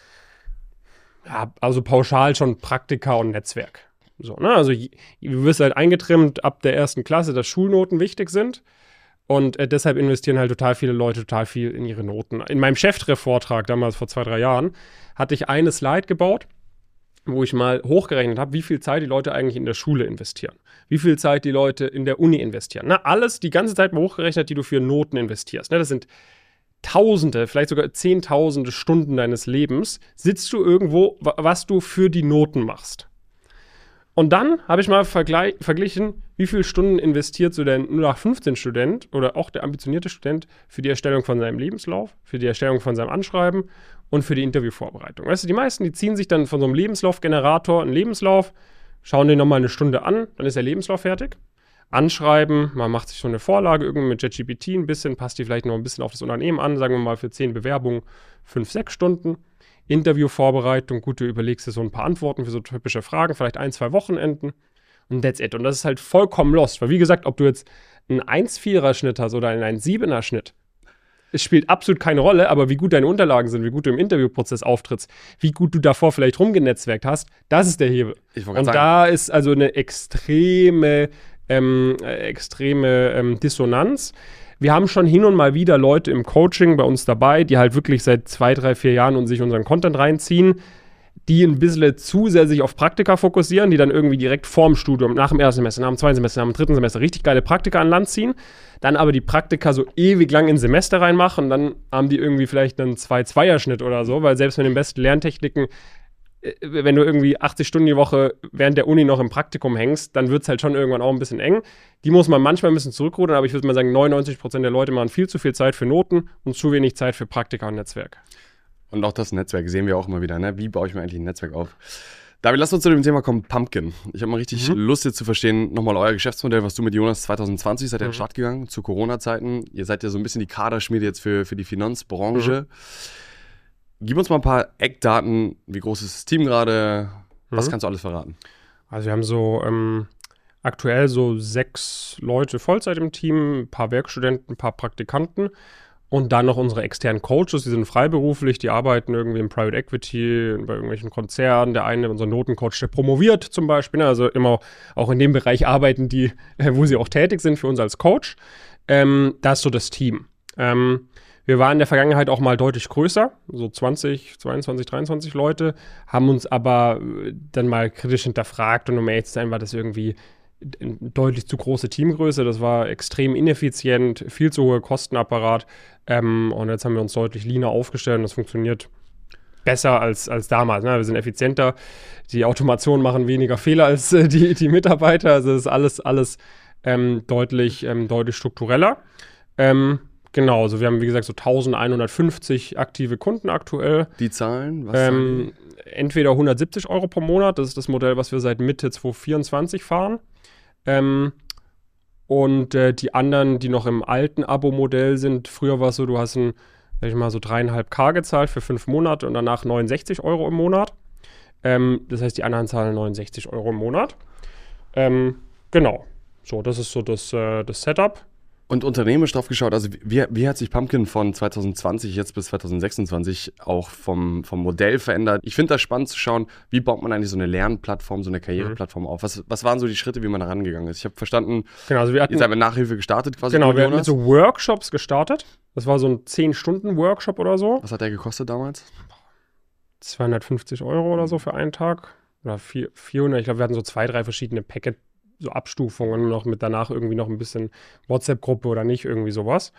Ja, also pauschal schon Praktika und Netzwerk. So, ne? Also du wirst halt eingetrimmt ab der 1. Klasse, dass Schulnoten wichtig sind. Und deshalb investieren halt total viele Leute total viel in ihre Noten. In meinem Cheftreff-Vortrag, damals vor 2, 3 Jahren, hatte ich eine Slide gebaut, wo ich mal hochgerechnet habe, wie viel Zeit die Leute eigentlich in der Schule investieren. Wie viel Zeit die Leute in der Uni investieren. Ne? Alles, die ganze Zeit mal hochgerechnet, die du für Noten investierst. Ne? Das sind Tausende, vielleicht sogar Zehntausende Stunden deines Lebens, sitzt du irgendwo, was du für die Noten machst. Und dann habe ich mal verglichen, wie viele Stunden investiert so der 0815-Student oder auch der ambitionierte Student für die Erstellung von seinem Lebenslauf, für die Erstellung von seinem Anschreiben und für die Interviewvorbereitung. Weißt du, die meisten, die ziehen sich dann von so einem Lebenslaufgenerator einen Lebenslauf, schauen den nochmal eine Stunde an, dann ist der Lebenslauf fertig. Anschreiben, man macht sich so eine Vorlage irgendwie mit ChatGPT ein bisschen, passt die vielleicht noch ein bisschen auf das Unternehmen an, sagen wir mal für 10 Bewerbungen 5, 6 Stunden. Interviewvorbereitung, gut, du überlegst dir so ein paar Antworten für so typische Fragen, vielleicht 1, 2 Wochenenden. und that's it. Und das ist halt vollkommen lost, weil wie gesagt, ob du jetzt einen 1,4er-Schnitt hast oder einen 1,7er-Schnitt, es spielt absolut keine Rolle, aber wie gut deine Unterlagen sind, wie gut du im Interviewprozess auftrittst, wie gut du davor vielleicht rumgenetzwerkt hast, das ist der Hebel. Und da ist also eine extreme Dissonanz. Wir haben schon hin und mal wieder Leute im Coaching bei uns dabei, die halt wirklich seit 2, 3, 4 Jahren und sich unseren Content reinziehen, die ein bisschen zu sehr sich auf Praktika fokussieren, die dann irgendwie direkt vorm Studium, nach dem ersten Semester, nach dem zweiten Semester, nach dem dritten Semester richtig geile Praktika an Land ziehen, dann aber die Praktika so ewig lang in Semester reinmachen, dann haben die irgendwie vielleicht einen 2-2er-Schnitt oder so, weil selbst mit den besten Lerntechniken, wenn du irgendwie 80 Stunden die Woche während der Uni noch im Praktikum hängst, dann wird es halt schon irgendwann auch ein bisschen eng. Die muss man manchmal ein bisschen zurückrudern, aber ich würde mal sagen, 99% der Leute machen viel zu viel Zeit für Noten und zu wenig Zeit für Praktika und Netzwerk. Und auch das Netzwerk sehen wir auch immer wieder, ne? Wie baue ich mir eigentlich ein Netzwerk auf? David, lass uns zu dem Thema kommen, Pumpkin. Ich habe mal richtig Lust, jetzt zu verstehen, nochmal euer Geschäftsmodell, was du mit Jonas 2020 seid ihr an den Start gegangen, zu Corona-Zeiten. Ihr seid ja so ein bisschen die Kaderschmiede jetzt für die Finanzbranche. Gib uns mal ein paar Eckdaten. Wie groß ist das Team gerade? Was kannst du alles verraten? Also wir haben so aktuell so 6 Leute Vollzeit im Team, ein paar Werkstudenten, ein paar Praktikanten. Und dann noch unsere externen Coaches, die sind freiberuflich, die arbeiten irgendwie im Private Equity, bei irgendwelchen Konzernen. Der eine, unser Notencoach, der promoviert zum Beispiel. Also immer auch in dem Bereich arbeiten die, wo sie auch tätig sind für uns als Coach. Das ist so das Team. Wir waren in der Vergangenheit auch mal deutlich größer, so 20, 22, 23 Leute, haben uns aber dann mal kritisch hinterfragt und um ehrlich zu sein, war das irgendwie eine deutlich zu große Teamgröße. Das war extrem ineffizient, viel zu hoher Kostenapparat. Und jetzt haben wir uns deutlich leaner aufgestellt und das funktioniert besser als damals. Ne? Wir sind effizienter, die Automationen machen weniger Fehler als die Mitarbeiter. Also das ist alles deutlich struktureller. Genau, also wir haben, wie gesagt, so 1150 aktive Kunden aktuell. Die Zahlen? Was zahlen die? Entweder 170 € pro Monat, das ist das Modell, was wir seit Mitte 2024 fahren. Und die anderen, die noch im alten Abo-Modell sind, früher war es so, du hast so 3,5K gezahlt für 5 Monate und danach 69 € im Monat. Das heißt, die anderen zahlen 69 € im Monat. Genau, so, das ist so das Setup. Und unternehmerisch drauf geschaut, also wie hat sich Pumpkin von 2020 jetzt bis 2026 auch vom Modell verändert? Ich finde das spannend zu schauen, wie baut man eigentlich so eine Lernplattform, so eine Karriereplattform auf? Was waren so die Schritte, wie man da rangegangen ist? Ich habe verstanden, genau, also ihr seid mit Nachhilfe gestartet quasi. Genau, wir haben mit so Workshops gestartet. Das war so ein 10-Stunden-Workshop oder so. Was hat der gekostet damals? 250 € oder so für einen Tag. Oder 400, ich glaube, wir hatten so 2, 3 verschiedene Packets. So Abstufungen noch mit danach irgendwie noch ein bisschen WhatsApp-Gruppe oder nicht, irgendwie sowas.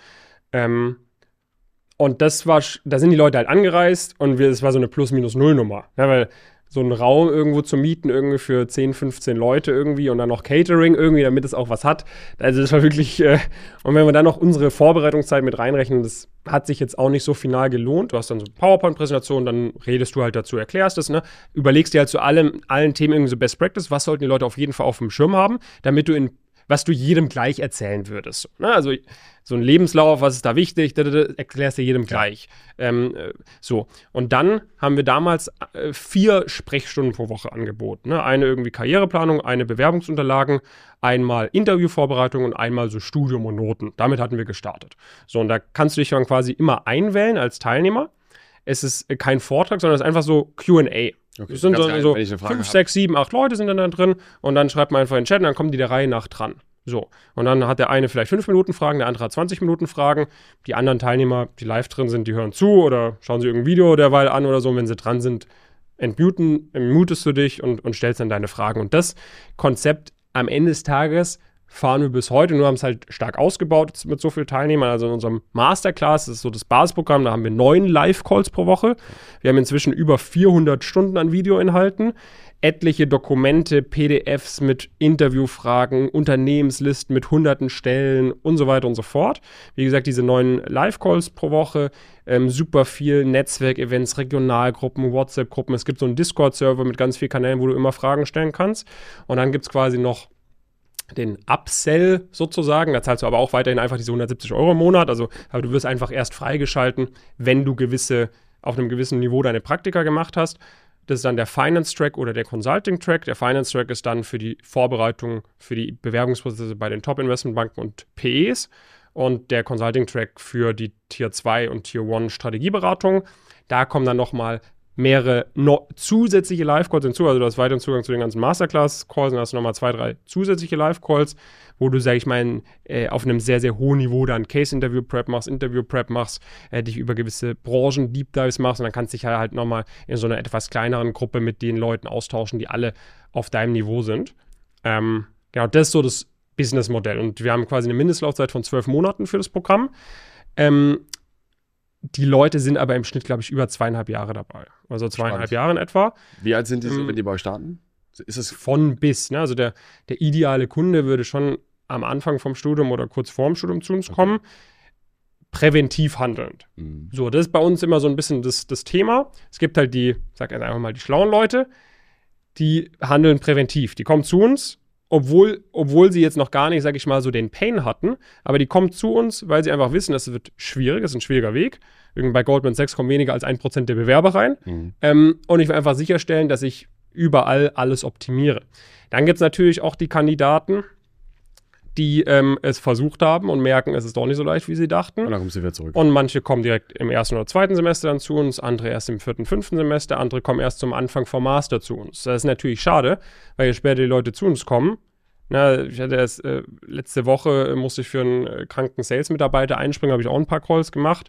Und da sind die Leute halt angereist und es war so eine Plus-Minus-Null-Nummer. Ja, weil so einen Raum irgendwo zu mieten, irgendwie für 10, 15 Leute irgendwie und dann noch Catering irgendwie, damit es auch was hat. Also das war wirklich, und wenn wir dann noch unsere Vorbereitungszeit mit reinrechnen, das hat sich jetzt auch nicht so final gelohnt. Du hast dann so eine PowerPoint-Präsentation, dann redest du halt dazu, erklärst es, ne? Überlegst dir halt zu allen Themen irgendwie so Best Practice, was sollten die Leute auf jeden Fall auf dem Schirm haben, damit du was du jedem gleich erzählen würdest. Ne? Also so ein Lebenslauf, was ist da wichtig, erklärst du jedem gleich. So. Und dann haben wir damals 4 Sprechstunden pro Woche angeboten. Ne? Eine irgendwie Karriereplanung, eine Bewerbungsunterlagen, einmal Interviewvorbereitung und einmal so Studium und Noten. Damit hatten wir gestartet. So, und da kannst du dich dann quasi immer einwählen als Teilnehmer. Es ist kein Vortrag, sondern es ist einfach so Q&A. Okay, es sind so 5, 6, 7, 8 Leute sind dann da drin und dann schreibt man einfach in den Chat und dann kommen die der Reihe nach dran. So, und dann hat der eine vielleicht 5 Minuten Fragen, der andere hat 20 Minuten Fragen. Die anderen Teilnehmer, die live drin sind, die hören zu oder schauen sich irgendein Video derweil an oder so. Und wenn sie dran sind, entmutest du dich und stellst dann deine Fragen. Und das Konzept am Ende des Tages fahren wir bis heute, nur haben es halt stark ausgebaut mit so vielen Teilnehmern. Also in unserem Masterclass, das ist so das Basisprogramm, da haben wir 9 Live-Calls pro Woche. Wir haben inzwischen über 400 Stunden an Videoinhalten, etliche Dokumente, PDFs mit Interviewfragen, Unternehmenslisten mit hunderten Stellen und so weiter und so fort. Wie gesagt, diese 9 Live-Calls pro Woche, super viel Netzwerkevents, Regionalgruppen, WhatsApp-Gruppen. Es gibt so einen Discord-Server mit ganz vielen Kanälen, wo du immer Fragen stellen kannst. Und dann gibt es quasi noch den Upsell sozusagen, da zahlst du aber auch weiterhin einfach diese 170 € im Monat, aber du wirst einfach erst freigeschalten, wenn du auf einem gewissen Niveau deine Praktika gemacht hast. Das ist dann der Finance-Track oder der Consulting-Track. Der Finance-Track ist dann für die Vorbereitung für die Bewerbungsprozesse bei den Top-Investmentbanken und PEs und der Consulting-Track für die Tier 2 und Tier 1 Strategieberatung. Da kommen dann nochmal mehrere zusätzliche Live-Calls hinzu, also du hast weiteren Zugang zu den ganzen Masterclass-Calls und hast nochmal 2, 3 zusätzliche Live-Calls, wo du, sag ich mal, auf einem sehr, sehr hohen Niveau dann Case-Interview-Prep machst, Interview-Prep machst, dich über gewisse Branchen-Deep-Dives machst und dann kannst du dich halt nochmal in so einer etwas kleineren Gruppe mit den Leuten austauschen, die alle auf deinem Niveau sind. Genau, das ist so das Business-Modell und wir haben quasi eine Mindestlaufzeit von 12 Monaten für das Programm. Die Leute sind aber im Schnitt, glaube ich, über 2,5 Jahre dabei. Also 2,5 Jahre in etwa. Wie alt sind die so, wenn die bei euch starten? Ist es von bis, ne? Also der ideale Kunde würde schon am Anfang vom Studium oder kurz vorm Studium zu uns kommen, präventiv handelnd. So, das ist bei uns immer so ein bisschen das Thema. Es gibt halt ich sag einfach mal, die schlauen Leute, die handeln präventiv. Die kommen zu uns, obwohl sie jetzt noch gar nicht, sag ich mal, so den Pain hatten, aber die kommen zu uns, weil sie einfach wissen, das wird schwierig, das ist ein schwieriger Weg. Irgendwie bei Goldman Sachs kommen weniger als 1% der Bewerber rein. Und ich will einfach sicherstellen, dass ich überall alles optimiere. Dann gibt es natürlich auch die Kandidaten, die es versucht haben und merken, es ist doch nicht so leicht, wie sie dachten. Und dann kommst du wieder zurück. Und manche kommen direkt im 1. oder 2. Semester dann zu uns, andere erst im 4., 5. Semester, andere kommen erst zum Anfang vom Master zu uns. Das ist natürlich schade, weil je später die Leute zu uns kommen, ich hatte erst letzte Woche, musste ich für einen kranken Sales-Mitarbeiter einspringen, habe ich auch ein paar Calls gemacht.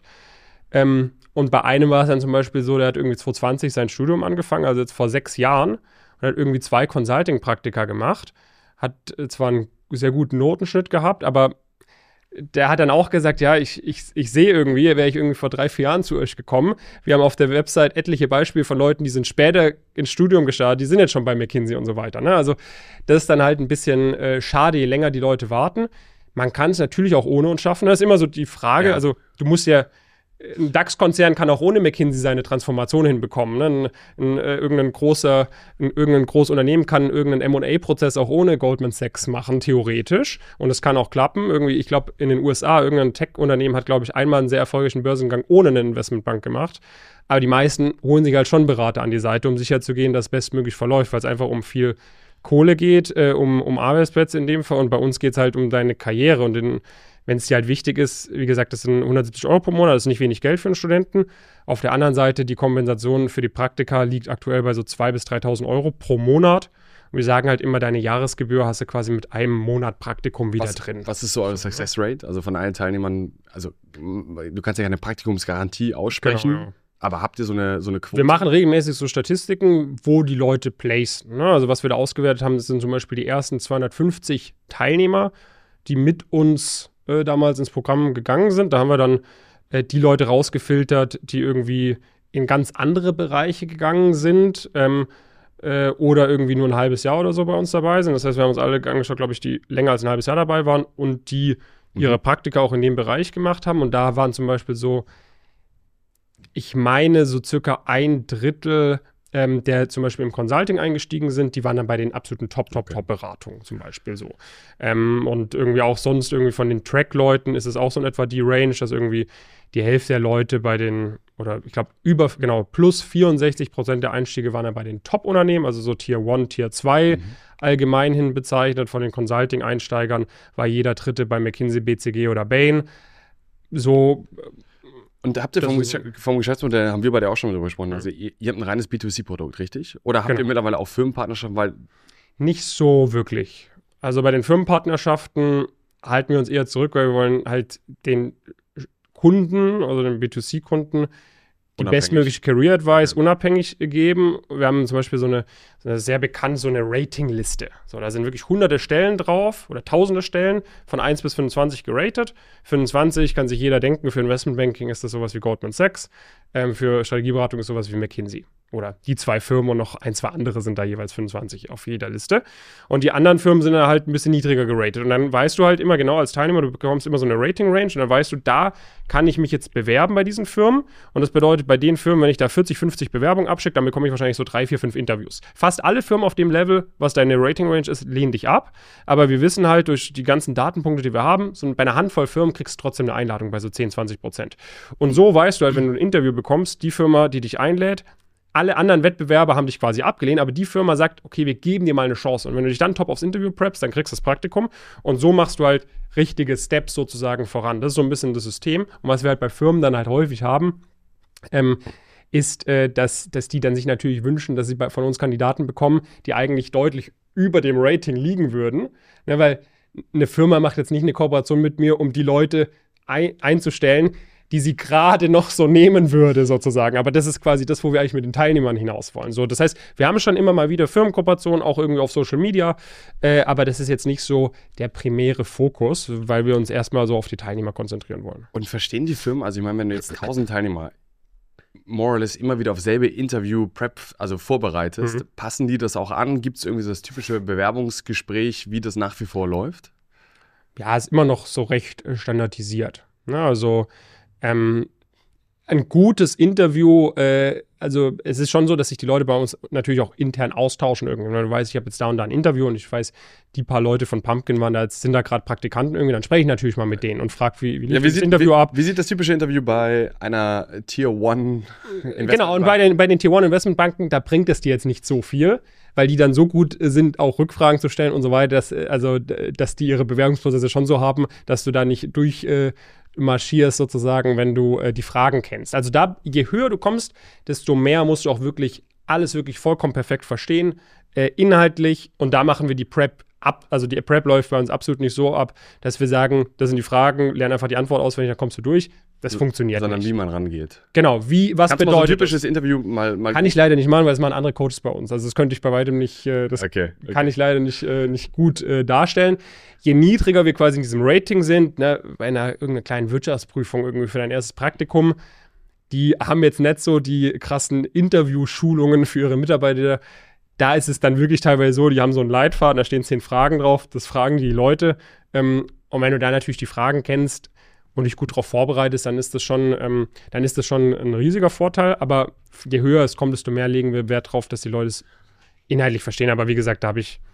Und bei einem war es dann zum Beispiel so, der hat irgendwie 2020 sein Studium angefangen, also jetzt vor 6 Jahren, und hat irgendwie 2 Consulting-Praktika gemacht, hat zwar einen sehr guten Notenschnitt gehabt, aber der hat dann auch gesagt, ja, ich sehe irgendwie, wäre ich irgendwie vor 3, 4 Jahren zu euch gekommen. Wir haben auf der Website etliche Beispiele von Leuten, die sind später ins Studium gestartet, die sind jetzt schon bei McKinsey und so weiter. Ne? Also das ist dann halt ein bisschen schade, je länger die Leute warten. Man kann es natürlich auch ohne uns schaffen. Das ist immer so die Frage, also du musst ja, ein DAX-Konzern kann auch ohne McKinsey seine Transformation hinbekommen. Ne? Irgendein Großunternehmen kann irgendeinen M&A-Prozess auch ohne Goldman Sachs machen, theoretisch. Und es kann auch klappen. Irgendwie, ich glaube, in den USA, irgendein Tech-Unternehmen hat, glaube ich, einmal einen sehr erfolgreichen Börsengang ohne eine Investmentbank gemacht. Aber die meisten holen sich halt schon Berater an die Seite, um sicherzugehen, dass es bestmöglich verläuft, weil es einfach um viel Kohle geht, um Arbeitsplätze in dem Fall. Und bei uns geht es halt um deine Karriere und wenn es dir halt wichtig ist, wie gesagt, das sind 170 € pro Monat, das ist nicht wenig Geld für einen Studenten. Auf der anderen Seite, die Kompensation für die Praktika liegt aktuell bei so 2.000 bis 3.000 € pro Monat. Und wir sagen halt immer, deine Jahresgebühr hast du quasi mit einem Monat Praktikum wieder drin. Was ist so eure Success Rate? Also von allen Teilnehmern, also du kannst ja eine Praktikumsgarantie aussprechen. Genau, ja. Aber habt ihr so eine Quote? Wir machen regelmäßig so Statistiken, wo die Leute placen. Ne? Also was wir da ausgewertet haben, das sind zum Beispiel die ersten 250 Teilnehmer, die mit uns damals ins Programm gegangen sind. Da haben wir dann die Leute rausgefiltert, die irgendwie in ganz andere Bereiche gegangen sind oder irgendwie nur ein halbes Jahr oder so bei uns dabei sind. Das heißt, wir haben uns alle angeschaut, glaube ich, die länger als ein halbes Jahr dabei waren und die ihre Praktika auch in dem Bereich gemacht haben. Und da waren zum Beispiel so, ich meine, so circa 1/3 der zum Beispiel im Consulting eingestiegen sind, die waren dann bei den absoluten Top-Beratungen zum Beispiel so. Und irgendwie auch sonst irgendwie von den Track-Leuten ist es auch so in etwa die Range, dass irgendwie die Hälfte der Leute bei den, oder ich glaube plus 64% der Einstiege waren dann bei den Top-Unternehmen, also so Tier 1, Tier 2 allgemein hin bezeichnet. Von den Consulting-Einsteigern war jeder Dritte bei McKinsey, BCG oder Bain. So. Und habt ihr vom Geschäftsmodell, haben wir beide auch schon drüber gesprochen, also ihr habt ein reines B2C-Produkt, richtig? Oder habt ihr mittlerweile auch Firmenpartnerschaften? Nicht so wirklich. Also bei den Firmenpartnerschaften halten wir uns eher zurück, weil wir wollen halt den Kunden, also den B2C-Kunden, die bestmögliche Career Advice unabhängig geben. Wir haben zum Beispiel so eine sehr bekannt, so eine Ratingliste. So, da sind wirklich hunderte Stellen drauf oder tausende Stellen von 1 bis 25 geratet. 25 kann sich jeder denken, für Investmentbanking ist das sowas wie Goldman Sachs. Für Strategieberatung ist sowas wie McKinsey. Oder die 2 Firmen und noch 1, 2 andere sind da jeweils 25 auf jeder Liste. Und die anderen Firmen sind da halt ein bisschen niedriger geratet. Und dann weißt du halt immer genau als Teilnehmer, du bekommst immer so eine Rating-Range und dann weißt du, da kann ich mich jetzt bewerben bei diesen Firmen. Und das bedeutet, bei den Firmen, wenn ich da 40, 50 Bewerbungen abschicke, dann bekomme ich wahrscheinlich so 3, 4, 5 Interviews. Fast alle Firmen auf dem Level, was deine Rating-Range ist, lehnen dich ab. Aber wir wissen halt durch die ganzen Datenpunkte, die wir haben, so bei einer Handvoll Firmen kriegst du trotzdem eine Einladung bei so 10, 20%. Und so weißt du halt, wenn du ein Interview bekommst, die Firma, die dich einlädt, alle anderen Wettbewerber haben dich quasi abgelehnt, aber die Firma sagt, okay, wir geben dir mal eine Chance. Und wenn du dich dann top aufs Interview preppst, dann kriegst du das Praktikum. Und so machst du halt richtige Steps sozusagen voran. Das ist so ein bisschen das System. Und was wir halt bei Firmen dann halt häufig haben, ist, dass die dann sich natürlich wünschen, dass sie von uns Kandidaten bekommen, die eigentlich deutlich über dem Rating liegen würden. Ja, weil eine Firma macht jetzt nicht eine Kooperation mit mir, um die Leute einzustellen, die sie gerade noch so nehmen würde, sozusagen. Aber das ist quasi das, wo wir eigentlich mit den Teilnehmern hinaus wollen. So, das heißt, wir haben schon immer mal wieder Firmenkooperationen, auch irgendwie auf Social Media, aber das ist jetzt nicht so der primäre Fokus, weil wir uns erstmal so auf die Teilnehmer konzentrieren wollen. Und verstehen die Firmen, also ich meine, wenn du jetzt 1000 Teilnehmer more or less immer wieder auf selbe Interview-Prep, also vorbereitest, passen die das auch an? Gibt es irgendwie so das typische Bewerbungsgespräch, wie das nach wie vor läuft? Ja, ist immer noch so recht standardisiert. Ne? Also ein gutes Interview, also es ist schon so, dass sich die Leute bei uns natürlich auch intern austauschen irgendwie. Wenn du weißt, ich habe jetzt da und da ein Interview und ich weiß, die paar Leute von Pumpkin sind da gerade Praktikanten irgendwie, dann spreche ich natürlich mal mit denen und frage, wie lief das Interview ab. Wie sieht das typische Interview bei einer Tier 1 Investmentbank? Genau, und bei den Tier 1 Investmentbanken, da bringt es dir jetzt nicht so viel, weil die dann so gut sind, auch Rückfragen zu stellen und so weiter, dass die ihre Bewerbungsprozesse schon so haben, dass du da nicht marschierst sozusagen, wenn du die Fragen kennst. Also da, je höher du kommst, desto mehr musst du auch wirklich alles wirklich vollkommen perfekt verstehen, inhaltlich, und da machen wir die Prep ab. Also die Prep läuft bei uns absolut nicht so ab, dass wir sagen, das sind die Fragen, lern einfach die Antwort auswendig, dann kommst du durch. Das funktioniert sondern nicht. Sondern wie man rangeht. Genau, was Kannst bedeutet du mal so ein typisches Interview mal kann ich leider nicht machen, weil es machen andere Coaches bei uns. Also das könnte ich bei weitem nicht, kann ich leider nicht gut darstellen. Je niedriger wir quasi in diesem Rating sind, ne, bei irgendeiner kleinen Wirtschaftsprüfung irgendwie für dein erstes Praktikum, die haben jetzt nicht so die krassen Interviewschulungen für ihre Mitarbeiter. Da ist es dann wirklich teilweise so, die haben so einen Leitfaden, da stehen 10 Fragen drauf, das fragen die Leute. Und wenn du da natürlich die Fragen kennst und dich gut darauf vorbereitest, dann ist das schon ein riesiger Vorteil. Aber je höher es kommt, desto mehr legen wir Wert darauf, dass die Leute es inhaltlich verstehen. Aber wie gesagt,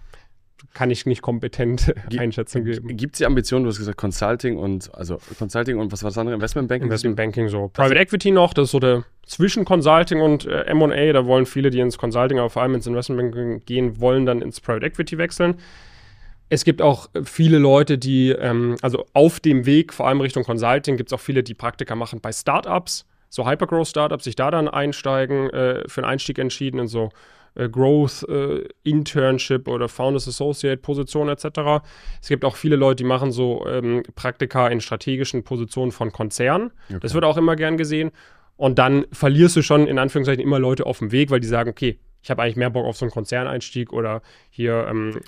kann ich nicht kompetent Einschätzung geben. Gibt es die Ambition, du hast gesagt Consulting und was war das andere? Investmentbanking? Investmentbanking, so Private Equity noch, das ist so der zwischen Consulting und M&A. Da wollen viele, die ins Consulting, aber vor allem ins Investmentbanking gehen, wollen dann ins Private Equity wechseln. Es gibt auch viele Leute, die, also auf dem Weg, vor allem Richtung Consulting, gibt es auch viele, die Praktika machen bei Startups, so Hypergrowth-Startups, sich da dann einsteigen, für einen Einstieg entschieden in so Growth, Internship oder Founders Associate Positionen etc. Es gibt auch viele Leute, die machen so Praktika in strategischen Positionen von Konzernen. Okay. Das wird auch immer gern gesehen. Und dann verlierst du schon in Anführungszeichen immer Leute auf dem Weg, weil die sagen, okay, ich habe eigentlich mehr Bock auf so einen Konzerneinstieg oder hier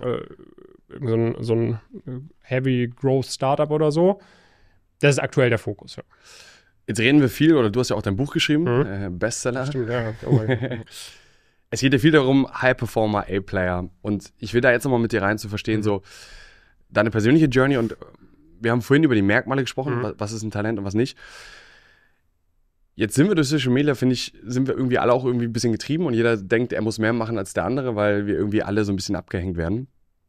so ein Heavy Growth Startup oder so. Das ist aktuell der Fokus, ja. Jetzt reden wir viel, oder du hast ja auch dein Buch geschrieben, Bestseller. Stimmt, ja. Es geht ja viel darum, High Performer, A-Player. Und ich will da jetzt nochmal mit dir rein zu verstehen, so deine persönliche Journey. Und wir haben vorhin über die Merkmale gesprochen, was ist ein Talent und was nicht. Jetzt sind wir durch Social Media, finde ich, sind wir irgendwie alle auch irgendwie ein bisschen getrieben und jeder denkt, er muss mehr machen als der andere, weil wir irgendwie alle so ein bisschen abgehängt werden.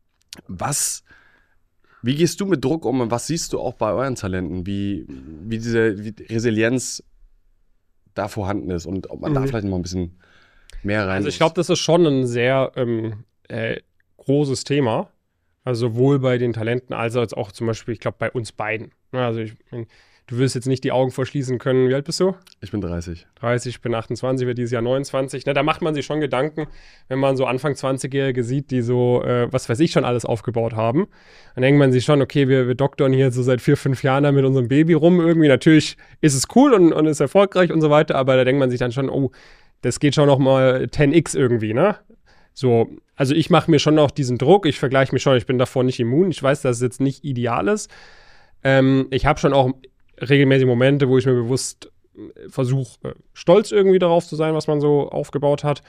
Wie gehst du mit Druck um und was siehst du auch bei euren Talenten, wie Resilienz da vorhanden ist und ob man da vielleicht noch ein bisschen mehr rein Also ich glaube, das ist schon ein sehr großes Thema, also sowohl bei den Talenten als auch zum Beispiel, ich glaube, bei uns beiden. Also du wirst jetzt nicht die Augen verschließen können. Wie alt bist du? Ich bin 30. 30, ich bin 28, werde dieses Jahr 29. Da macht man sich schon Gedanken, wenn man so Anfang 20-Jährige sieht, die so, was weiß ich, schon alles aufgebaut haben. Dann denkt man sich schon, okay, wir doktern hier so seit 4, 5 Jahren da mit unserem Baby rum. Irgendwie natürlich ist es cool und ist erfolgreich und so weiter, aber da denkt man sich dann schon, oh, das geht schon noch mal 10x irgendwie, ne? So, also ich mache mir schon noch diesen Druck, ich vergleiche mich schon, ich bin davor nicht immun. Ich weiß, dass es jetzt nicht ideal ist. Ich habe schon auch regelmäßig Momente, wo ich mir bewusst versuche, stolz irgendwie darauf zu sein, was man so aufgebaut hat.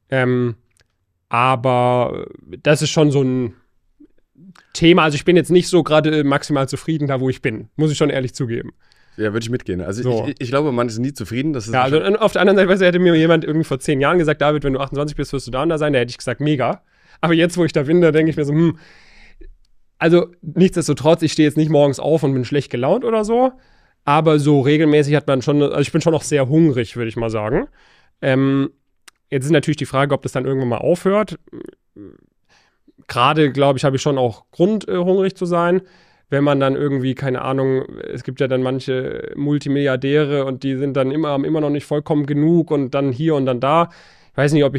Aber das ist schon so ein Thema. Also ich bin jetzt nicht so gerade maximal zufrieden da, wo ich bin. Muss ich schon ehrlich zugeben. Ja, würde ich mitgehen. Also so. ich glaube, man ist nie zufrieden. Das ist ja, also auf der anderen Seite hätte mir jemand irgendwie vor 10 Jahren gesagt, David, wenn du 28 bist, wirst du da und da sein. Da hätte ich gesagt, mega. Aber jetzt, wo ich da bin, da denke ich mir so, also nichtsdestotrotz, ich stehe jetzt nicht morgens auf und bin schlecht gelaunt oder so. Aber so regelmäßig hat man schon, also ich bin schon noch sehr hungrig, würde ich mal sagen. Jetzt ist natürlich die Frage, ob das dann irgendwann mal aufhört. Gerade, glaube ich, habe ich schon auch Grund, hungrig zu sein. Wenn man dann irgendwie, keine Ahnung, es gibt ja dann manche Multimilliardäre und die sind dann haben immer noch nicht vollkommen genug und dann hier und dann da. Ich weiß nicht,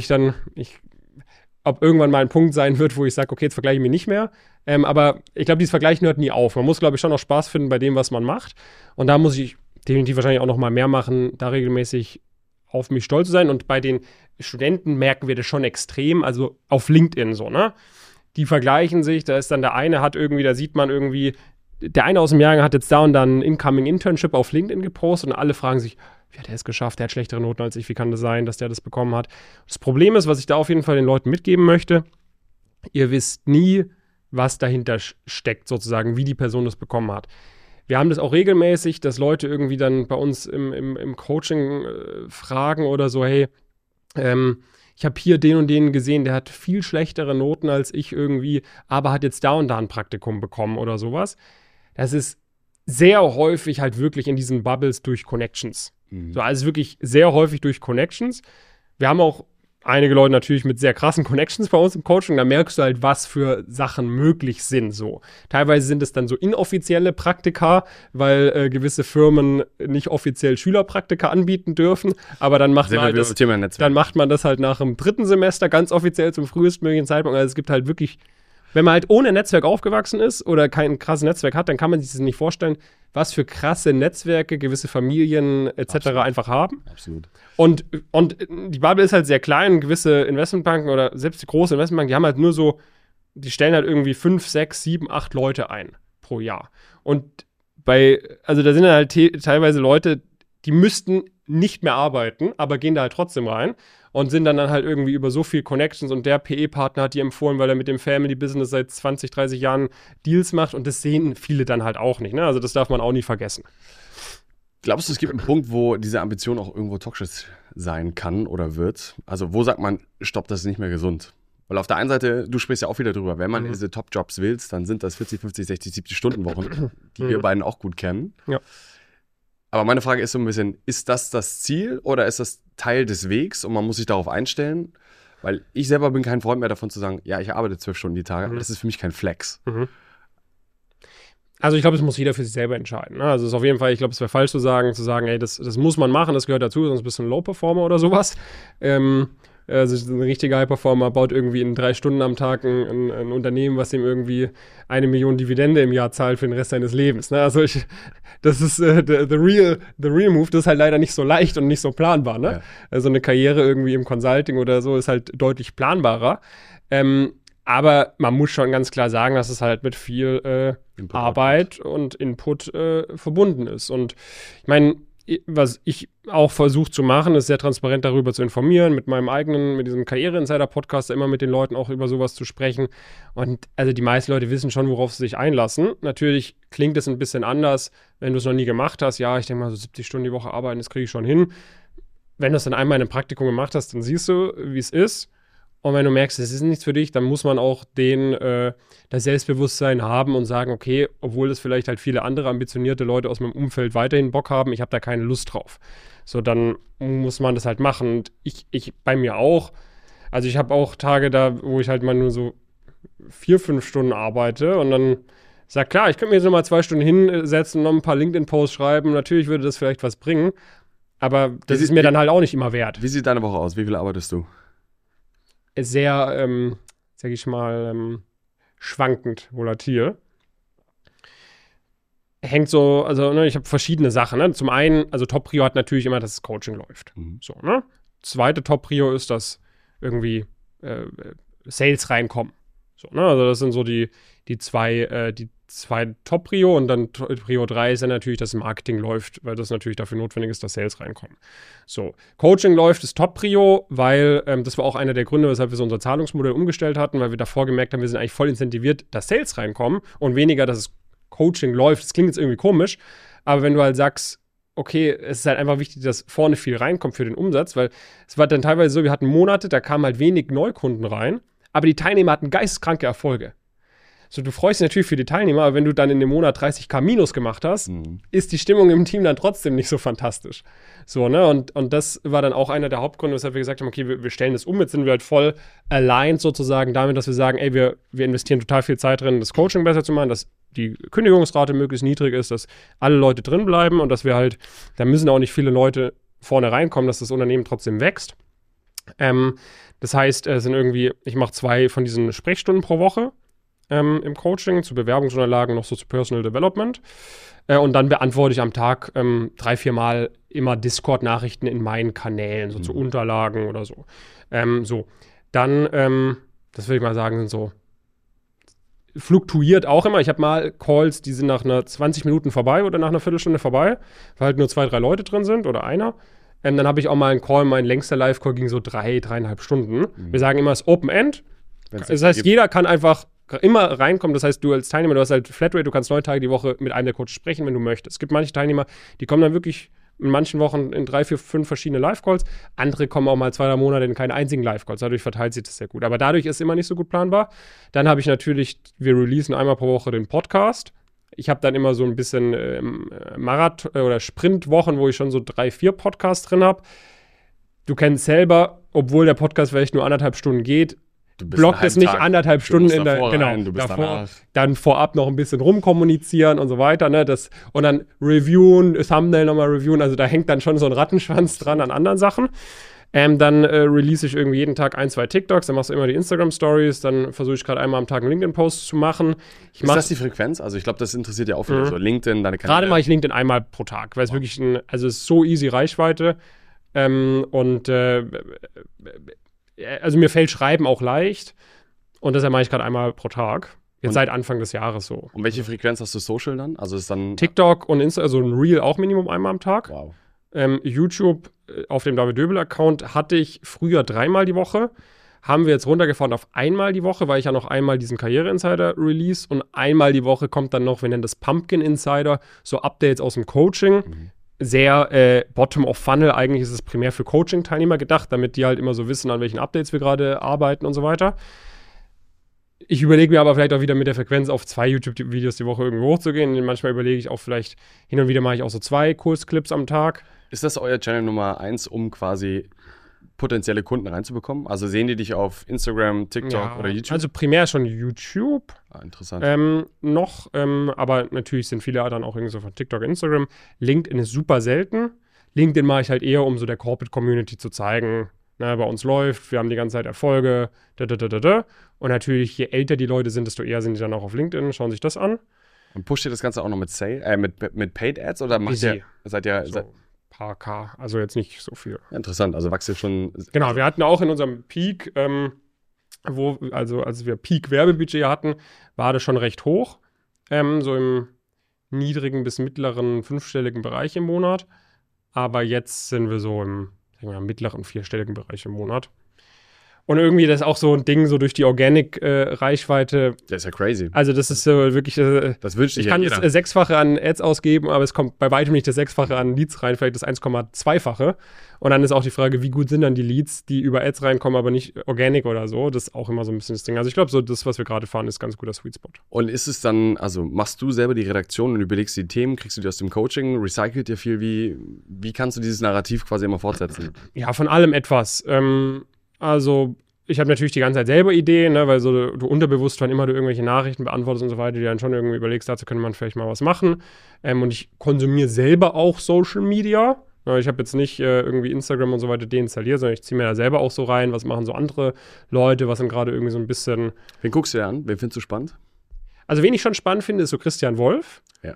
ob irgendwann mal ein Punkt sein wird, wo ich sage, okay, jetzt vergleiche ich mich nicht mehr. Aber ich glaube, dieses Vergleichen hört nie auf. Man muss, glaube ich, schon noch Spaß finden bei dem, was man macht. Und da muss ich definitiv wahrscheinlich auch noch mal mehr machen, da regelmäßig auf mich stolz zu sein. Und bei den Studenten merken wir das schon extrem, also auf LinkedIn so, ne? Die vergleichen sich, da ist dann der eine da sieht man irgendwie, der eine aus dem Jahrgang hat jetzt da und dann ein Incoming Internship auf LinkedIn gepostet und alle fragen sich, wie hat er es geschafft, der hat schlechtere Noten als ich, wie kann das sein, dass der das bekommen hat? Das Problem ist, was ich da auf jeden Fall den Leuten mitgeben möchte, ihr wisst nie, was dahinter steckt sozusagen, wie die Person das bekommen hat. Wir haben das auch regelmäßig, dass Leute irgendwie dann bei uns im Coaching fragen oder so, hey, ich habe hier den und den gesehen, der hat viel schlechtere Noten als ich irgendwie, aber hat jetzt da und da ein Praktikum bekommen oder sowas. Das ist sehr häufig halt wirklich in diesen Bubbles durch Connections. So, also wirklich sehr häufig durch Connections. Wir haben auch einige Leute natürlich mit sehr krassen Connections bei uns im Coaching. Da merkst du halt, was für Sachen möglich sind. So. Teilweise sind es dann so inoffizielle Praktika, weil gewisse Firmen nicht offiziell Schülerpraktika anbieten dürfen. Aber dann macht man das halt nach dem 3. Semester ganz offiziell zum frühestmöglichen Zeitpunkt. Also es gibt halt wirklich, wenn man halt ohne Netzwerk aufgewachsen ist oder kein krasses Netzwerk hat, dann kann man sich das nicht vorstellen, was für krasse Netzwerke gewisse Familien etc. Absolut. Einfach haben. Absolut. Und die Bubble ist halt sehr klein. Gewisse Investmentbanken oder selbst die großen Investmentbanken, die haben halt nur so, die stellen halt irgendwie 5, 6, 7, 8 Leute ein pro Jahr. Und also da sind dann halt teilweise Leute, die müssten nicht mehr arbeiten, aber gehen da halt trotzdem rein und sind dann halt irgendwie über so viel Connections und der PE-Partner hat die empfohlen, weil er mit dem Family Business seit 20, 30 Jahren Deals macht und das sehen viele dann halt auch nicht, ne? Also das darf man auch nie vergessen. Glaubst du, es gibt einen Punkt, wo diese Ambition auch irgendwo toxisch sein kann oder wird? Also wo sagt man, stopp, das ist nicht mehr gesund? Weil auf der einen Seite, du sprichst ja auch wieder drüber, wenn man diese Top-Jobs willst, dann sind das 40, 50, 60, 70 Stunden Wochen, die wir beiden auch gut kennen. Ja. Aber meine Frage ist so ein bisschen, ist das Ziel oder ist das Teil des Wegs und man muss sich darauf einstellen? Weil ich selber bin kein Freund mehr davon zu sagen, ja, ich arbeite 12 Stunden die Tage, aber das ist für mich kein Flex. Also ich glaube, das muss jeder für sich selber entscheiden. Ne? Also es ist auf jeden Fall, ich glaube, es wäre falsch zu sagen, ey, das muss man machen, das gehört dazu, sonst bist du ein Low-Performer oder sowas. Also ein richtiger High-Performer baut irgendwie in 3 Stunden am Tag ein Unternehmen, was ihm irgendwie 1 Million Dividende im Jahr zahlt für den Rest seines Lebens. Ne? Also das ist the real move, das ist halt leider nicht so leicht und nicht so planbar. Ne? Ja. Also eine Karriere irgendwie im Consulting oder so ist halt deutlich planbarer. Aber man muss schon ganz klar sagen, dass es halt mit viel Arbeit und Input verbunden ist. Und ich meine, was ich auch versuche zu machen, ist sehr transparent darüber zu informieren, mit diesem Karriere-Insider-Podcast immer mit den Leuten auch über sowas zu sprechen. Und also die meisten Leute wissen schon, worauf sie sich einlassen. Natürlich klingt es ein bisschen anders, wenn du es noch nie gemacht hast. Ja, ich denke mal, so 70 Stunden die Woche arbeiten, das kriege ich schon hin. Wenn du es dann einmal in einem Praktikum gemacht hast, dann siehst du, wie es ist. Und wenn du merkst, es ist nichts für dich, dann muss man auch das Selbstbewusstsein haben und sagen, okay, obwohl das vielleicht halt viele andere ambitionierte Leute aus meinem Umfeld weiterhin Bock haben, ich habe da keine Lust drauf. So, dann muss man das halt machen. Und ich bei mir auch. Also ich habe auch Tage da, wo ich halt mal nur so 4, 5 Stunden arbeite und dann sage, klar, ich könnte mir jetzt noch mal 2 Stunden hinsetzen, noch ein paar LinkedIn-Posts schreiben. Natürlich würde das vielleicht was bringen, aber das ist mir dann halt auch nicht immer wert. Wie sieht deine Woche aus? Wie viel arbeitest du? Sehr, sag ich mal, schwankend volatil. Hängt so, also ne, ich habe verschiedene Sachen. Ne? Zum einen, also Top-Prio hat natürlich immer, dass das Coaching läuft. So, ne? Zweite Top-Prio ist, dass irgendwie Sales reinkommen. So, ne? Also das sind so die zwei Top-Prio und dann Prio 3 ist ja natürlich, dass Marketing läuft, weil das natürlich dafür notwendig ist, dass Sales reinkommen. So, Coaching läuft ist Top-Prio, weil das war auch einer der Gründe, weshalb wir so unser Zahlungsmodell umgestellt hatten, weil wir davor gemerkt haben, wir sind eigentlich voll incentiviert, dass Sales reinkommen und weniger, dass es Coaching läuft. Das klingt jetzt irgendwie komisch, aber wenn du halt sagst, okay, es ist halt einfach wichtig, dass vorne viel reinkommt für den Umsatz, weil es war dann teilweise so, wir hatten Monate, da kamen halt wenig Neukunden rein, aber die Teilnehmer hatten geisteskranke Erfolge. So, du freust dich natürlich für die Teilnehmer, aber wenn du dann in dem Monat 30.000 Minus gemacht hast, ist die Stimmung im Team dann trotzdem nicht so fantastisch. So, ne? Und das war dann auch einer der Hauptgründe, weshalb wir gesagt haben, okay, wir stellen das um. Jetzt sind wir halt voll aligned sozusagen damit, dass wir sagen, ey, wir investieren total viel Zeit drin, das Coaching besser zu machen, dass die Kündigungsrate möglichst niedrig ist, dass alle Leute drin bleiben und dass wir halt, da müssen auch nicht viele Leute vorne reinkommen, dass das Unternehmen trotzdem wächst. Das heißt, es sind irgendwie, ich mache 2 von diesen Sprechstunden pro Woche im Coaching, zu Bewerbungsunterlagen, noch so zu Personal Development. Und dann beantworte ich am Tag 3-4 Mal immer Discord-Nachrichten in meinen Kanälen, so zu Unterlagen oder so. Dann, das würde ich mal sagen, sind so fluktuiert auch immer. Ich habe mal Calls, die sind nach 20 Minuten vorbei oder nach einer Viertelstunde vorbei, weil halt nur 2-3 Leute drin sind oder einer. Dann habe ich auch mal einen Call, mein längster Live-Call ging so 3,5 Stunden. Wir sagen immer, es ist Open-End. Das heißt, jeder kann einfach immer reinkommen. Das heißt, du als Teilnehmer, du hast halt Flatrate, du kannst 9 Tage die Woche mit einem der Coaches sprechen, wenn du möchtest. Es gibt manche Teilnehmer, die kommen dann wirklich in manchen Wochen in 3, 4, 5 verschiedene Live-Calls. Andere kommen auch mal 2-3 Monate in keinen einzigen Live-Calls. Dadurch verteilt sich das sehr gut. Aber dadurch ist es immer nicht so gut planbar. Dann habe ich natürlich, wir releasen einmal pro Woche den Podcast. Ich habe dann immer so ein bisschen Marathon- oder Sprintwochen, wo ich schon so 3, 4 Podcasts drin habe. Du kennst selber, obwohl der Podcast vielleicht nur 1,5 Stunden geht, blockt es nicht 1,5 Stunden in der, davor, dann vorab noch ein bisschen rumkommunizieren und so weiter, ne, und dann reviewen, Thumbnail nochmal reviewen, also da hängt dann schon so ein Rattenschwanz dran an anderen Sachen. Dann release ich irgendwie jeden Tag 1, 2 TikToks, dann machst du immer die Instagram-Stories, dann versuche ich gerade einmal am Tag einen LinkedIn-Post zu machen. Ist das die Frequenz? Also ich glaube, das interessiert ja auch viele. So LinkedIn, deine Kanäle. Gerade mache ich LinkedIn einmal pro Tag, weil es wirklich es ist so easy Reichweite also mir fällt Schreiben auch leicht und deshalb mache ich gerade einmal pro Tag. Jetzt seit Anfang des Jahres so. Und welche Frequenz hast du Social dann? Also ist dann TikTok und Insta, also ein Reel auch Minimum einmal am Tag. Wow. YouTube auf dem David Döbel-Account hatte ich früher 3-mal die Woche. Haben wir jetzt runtergefahren auf 1-mal die Woche, weil ich ja noch einmal diesen Karriere-Insider release und 1-mal die Woche kommt dann noch, wir nennen das Pumpkin Insider, so Updates aus dem Coaching. Sehr Bottom-of-Funnel, eigentlich ist es primär für Coaching-Teilnehmer gedacht, damit die halt immer so wissen, an welchen Updates wir gerade arbeiten und so weiter. Ich überlege mir aber vielleicht auch wieder mit der Frequenz auf 2 YouTube-Videos die Woche irgendwo hochzugehen. Manchmal überlege ich auch vielleicht, hin und wieder mache ich auch so 2 Kursclips am Tag. Ist das euer Channel Nummer 1, um quasi potenzielle Kunden reinzubekommen? Also sehen die dich auf Instagram, TikTok oder YouTube? Also primär schon YouTube. Interessant. Aber natürlich sind viele dann auch irgendwie so von TikTok, Instagram. LinkedIn ist super selten. LinkedIn mache ich halt eher, um so der Corporate Community zu zeigen, bei uns läuft, wir haben die ganze Zeit Erfolge, Und natürlich, je älter die Leute sind, desto eher sind die dann auch auf LinkedIn, schauen sich das an. Und pusht ihr das Ganze auch noch mit Paid Ads oder seid ihr so paar K, also jetzt nicht so viel. Ja, interessant, also wächst ihr schon. Genau, wir hatten auch in unserem Peak, als wir Peak-Werbebudget hatten, war das schon recht hoch, so im niedrigen bis mittleren 5-stelligen Bereich im Monat. Aber jetzt sind wir so im mittleren 4-stelligen Bereich im Monat. Und irgendwie das ist auch so ein Ding, so durch die Organic-Reichweite. Das ist ja crazy. Also das ist wirklich, das wünscht sich ich kann das 6-fache an Ads ausgeben, aber es kommt bei weitem nicht das 6-fache an Leads rein, vielleicht das 1,2-fache. Und dann ist auch die Frage, wie gut sind dann die Leads, die über Ads reinkommen, aber nicht Organic oder so. Das ist auch immer so ein bisschen das Ding. Also ich glaube, so das, was wir gerade fahren, ist ganz guter Sweet Spot. Und ist es dann, also machst du selber die Redaktion und überlegst die Themen, kriegst du die aus dem Coaching, recycelt dir viel? Wie kannst du dieses Narrativ quasi immer fortsetzen? Ja, von allem etwas. Also ich habe natürlich die ganze Zeit selber Ideen, ne, weil so du unterbewusst, wann immer du irgendwelche Nachrichten beantwortest und so weiter, die dann schon irgendwie überlegst, dazu könnte man vielleicht mal was machen. Und ich konsumiere selber auch Social Media. Ich habe jetzt nicht irgendwie Instagram und so weiter deinstalliert, sondern ich ziehe mir da selber auch so rein, was machen so andere Leute, was sind gerade irgendwie so ein bisschen. Wen guckst du dir an? Wen findest du spannend? Also wen ich schon spannend finde, ist so Christian Wolf. Ja.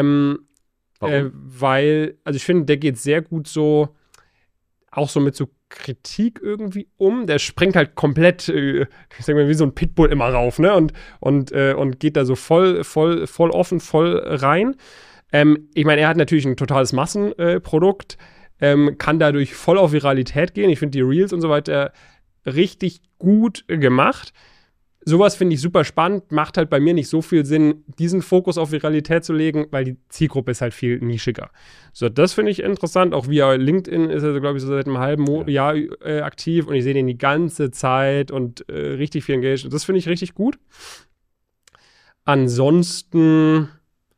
Weil, also ich finde, der geht sehr gut so, auch so mit so Kritik irgendwie um. Der springt halt komplett, ich sag mal, wie so ein Pitbull immer rauf, ne? Und geht da so voll offen, voll rein. Ich meine, er hat natürlich ein totales Massenprodukt, kann dadurch voll auf Viralität gehen. Ich finde die Reels und so weiter richtig gut gemacht. Sowas finde ich super spannend, macht halt bei mir nicht so viel Sinn, diesen Fokus auf Viralität zu legen, weil die Zielgruppe ist halt viel nischiger. So, das finde ich interessant. Auch via LinkedIn ist er, glaube ich, so seit einem halben Jahr aktiv und ich sehe den die ganze Zeit und richtig viel engaged. Das finde ich richtig gut. ansonsten,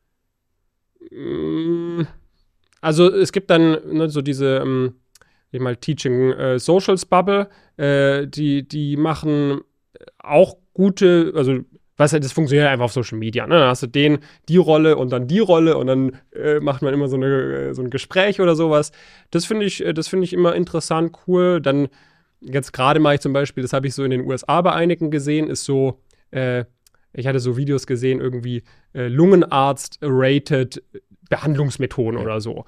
also es gibt dann so diese, ich mal Teaching Socials Bubble, die machen auch gute, also das funktioniert einfach auf Social Media, ne? Dann hast du die Rolle und dann die Rolle und dann macht man immer so ein Gespräch oder sowas. Das finde ich immer interessant, cool. Dann jetzt gerade mache ich zum Beispiel, das habe ich so in den USA bei einigen gesehen, ist so, ich hatte so Videos gesehen, irgendwie Lungenarzt-rated Behandlungsmethoden oder so.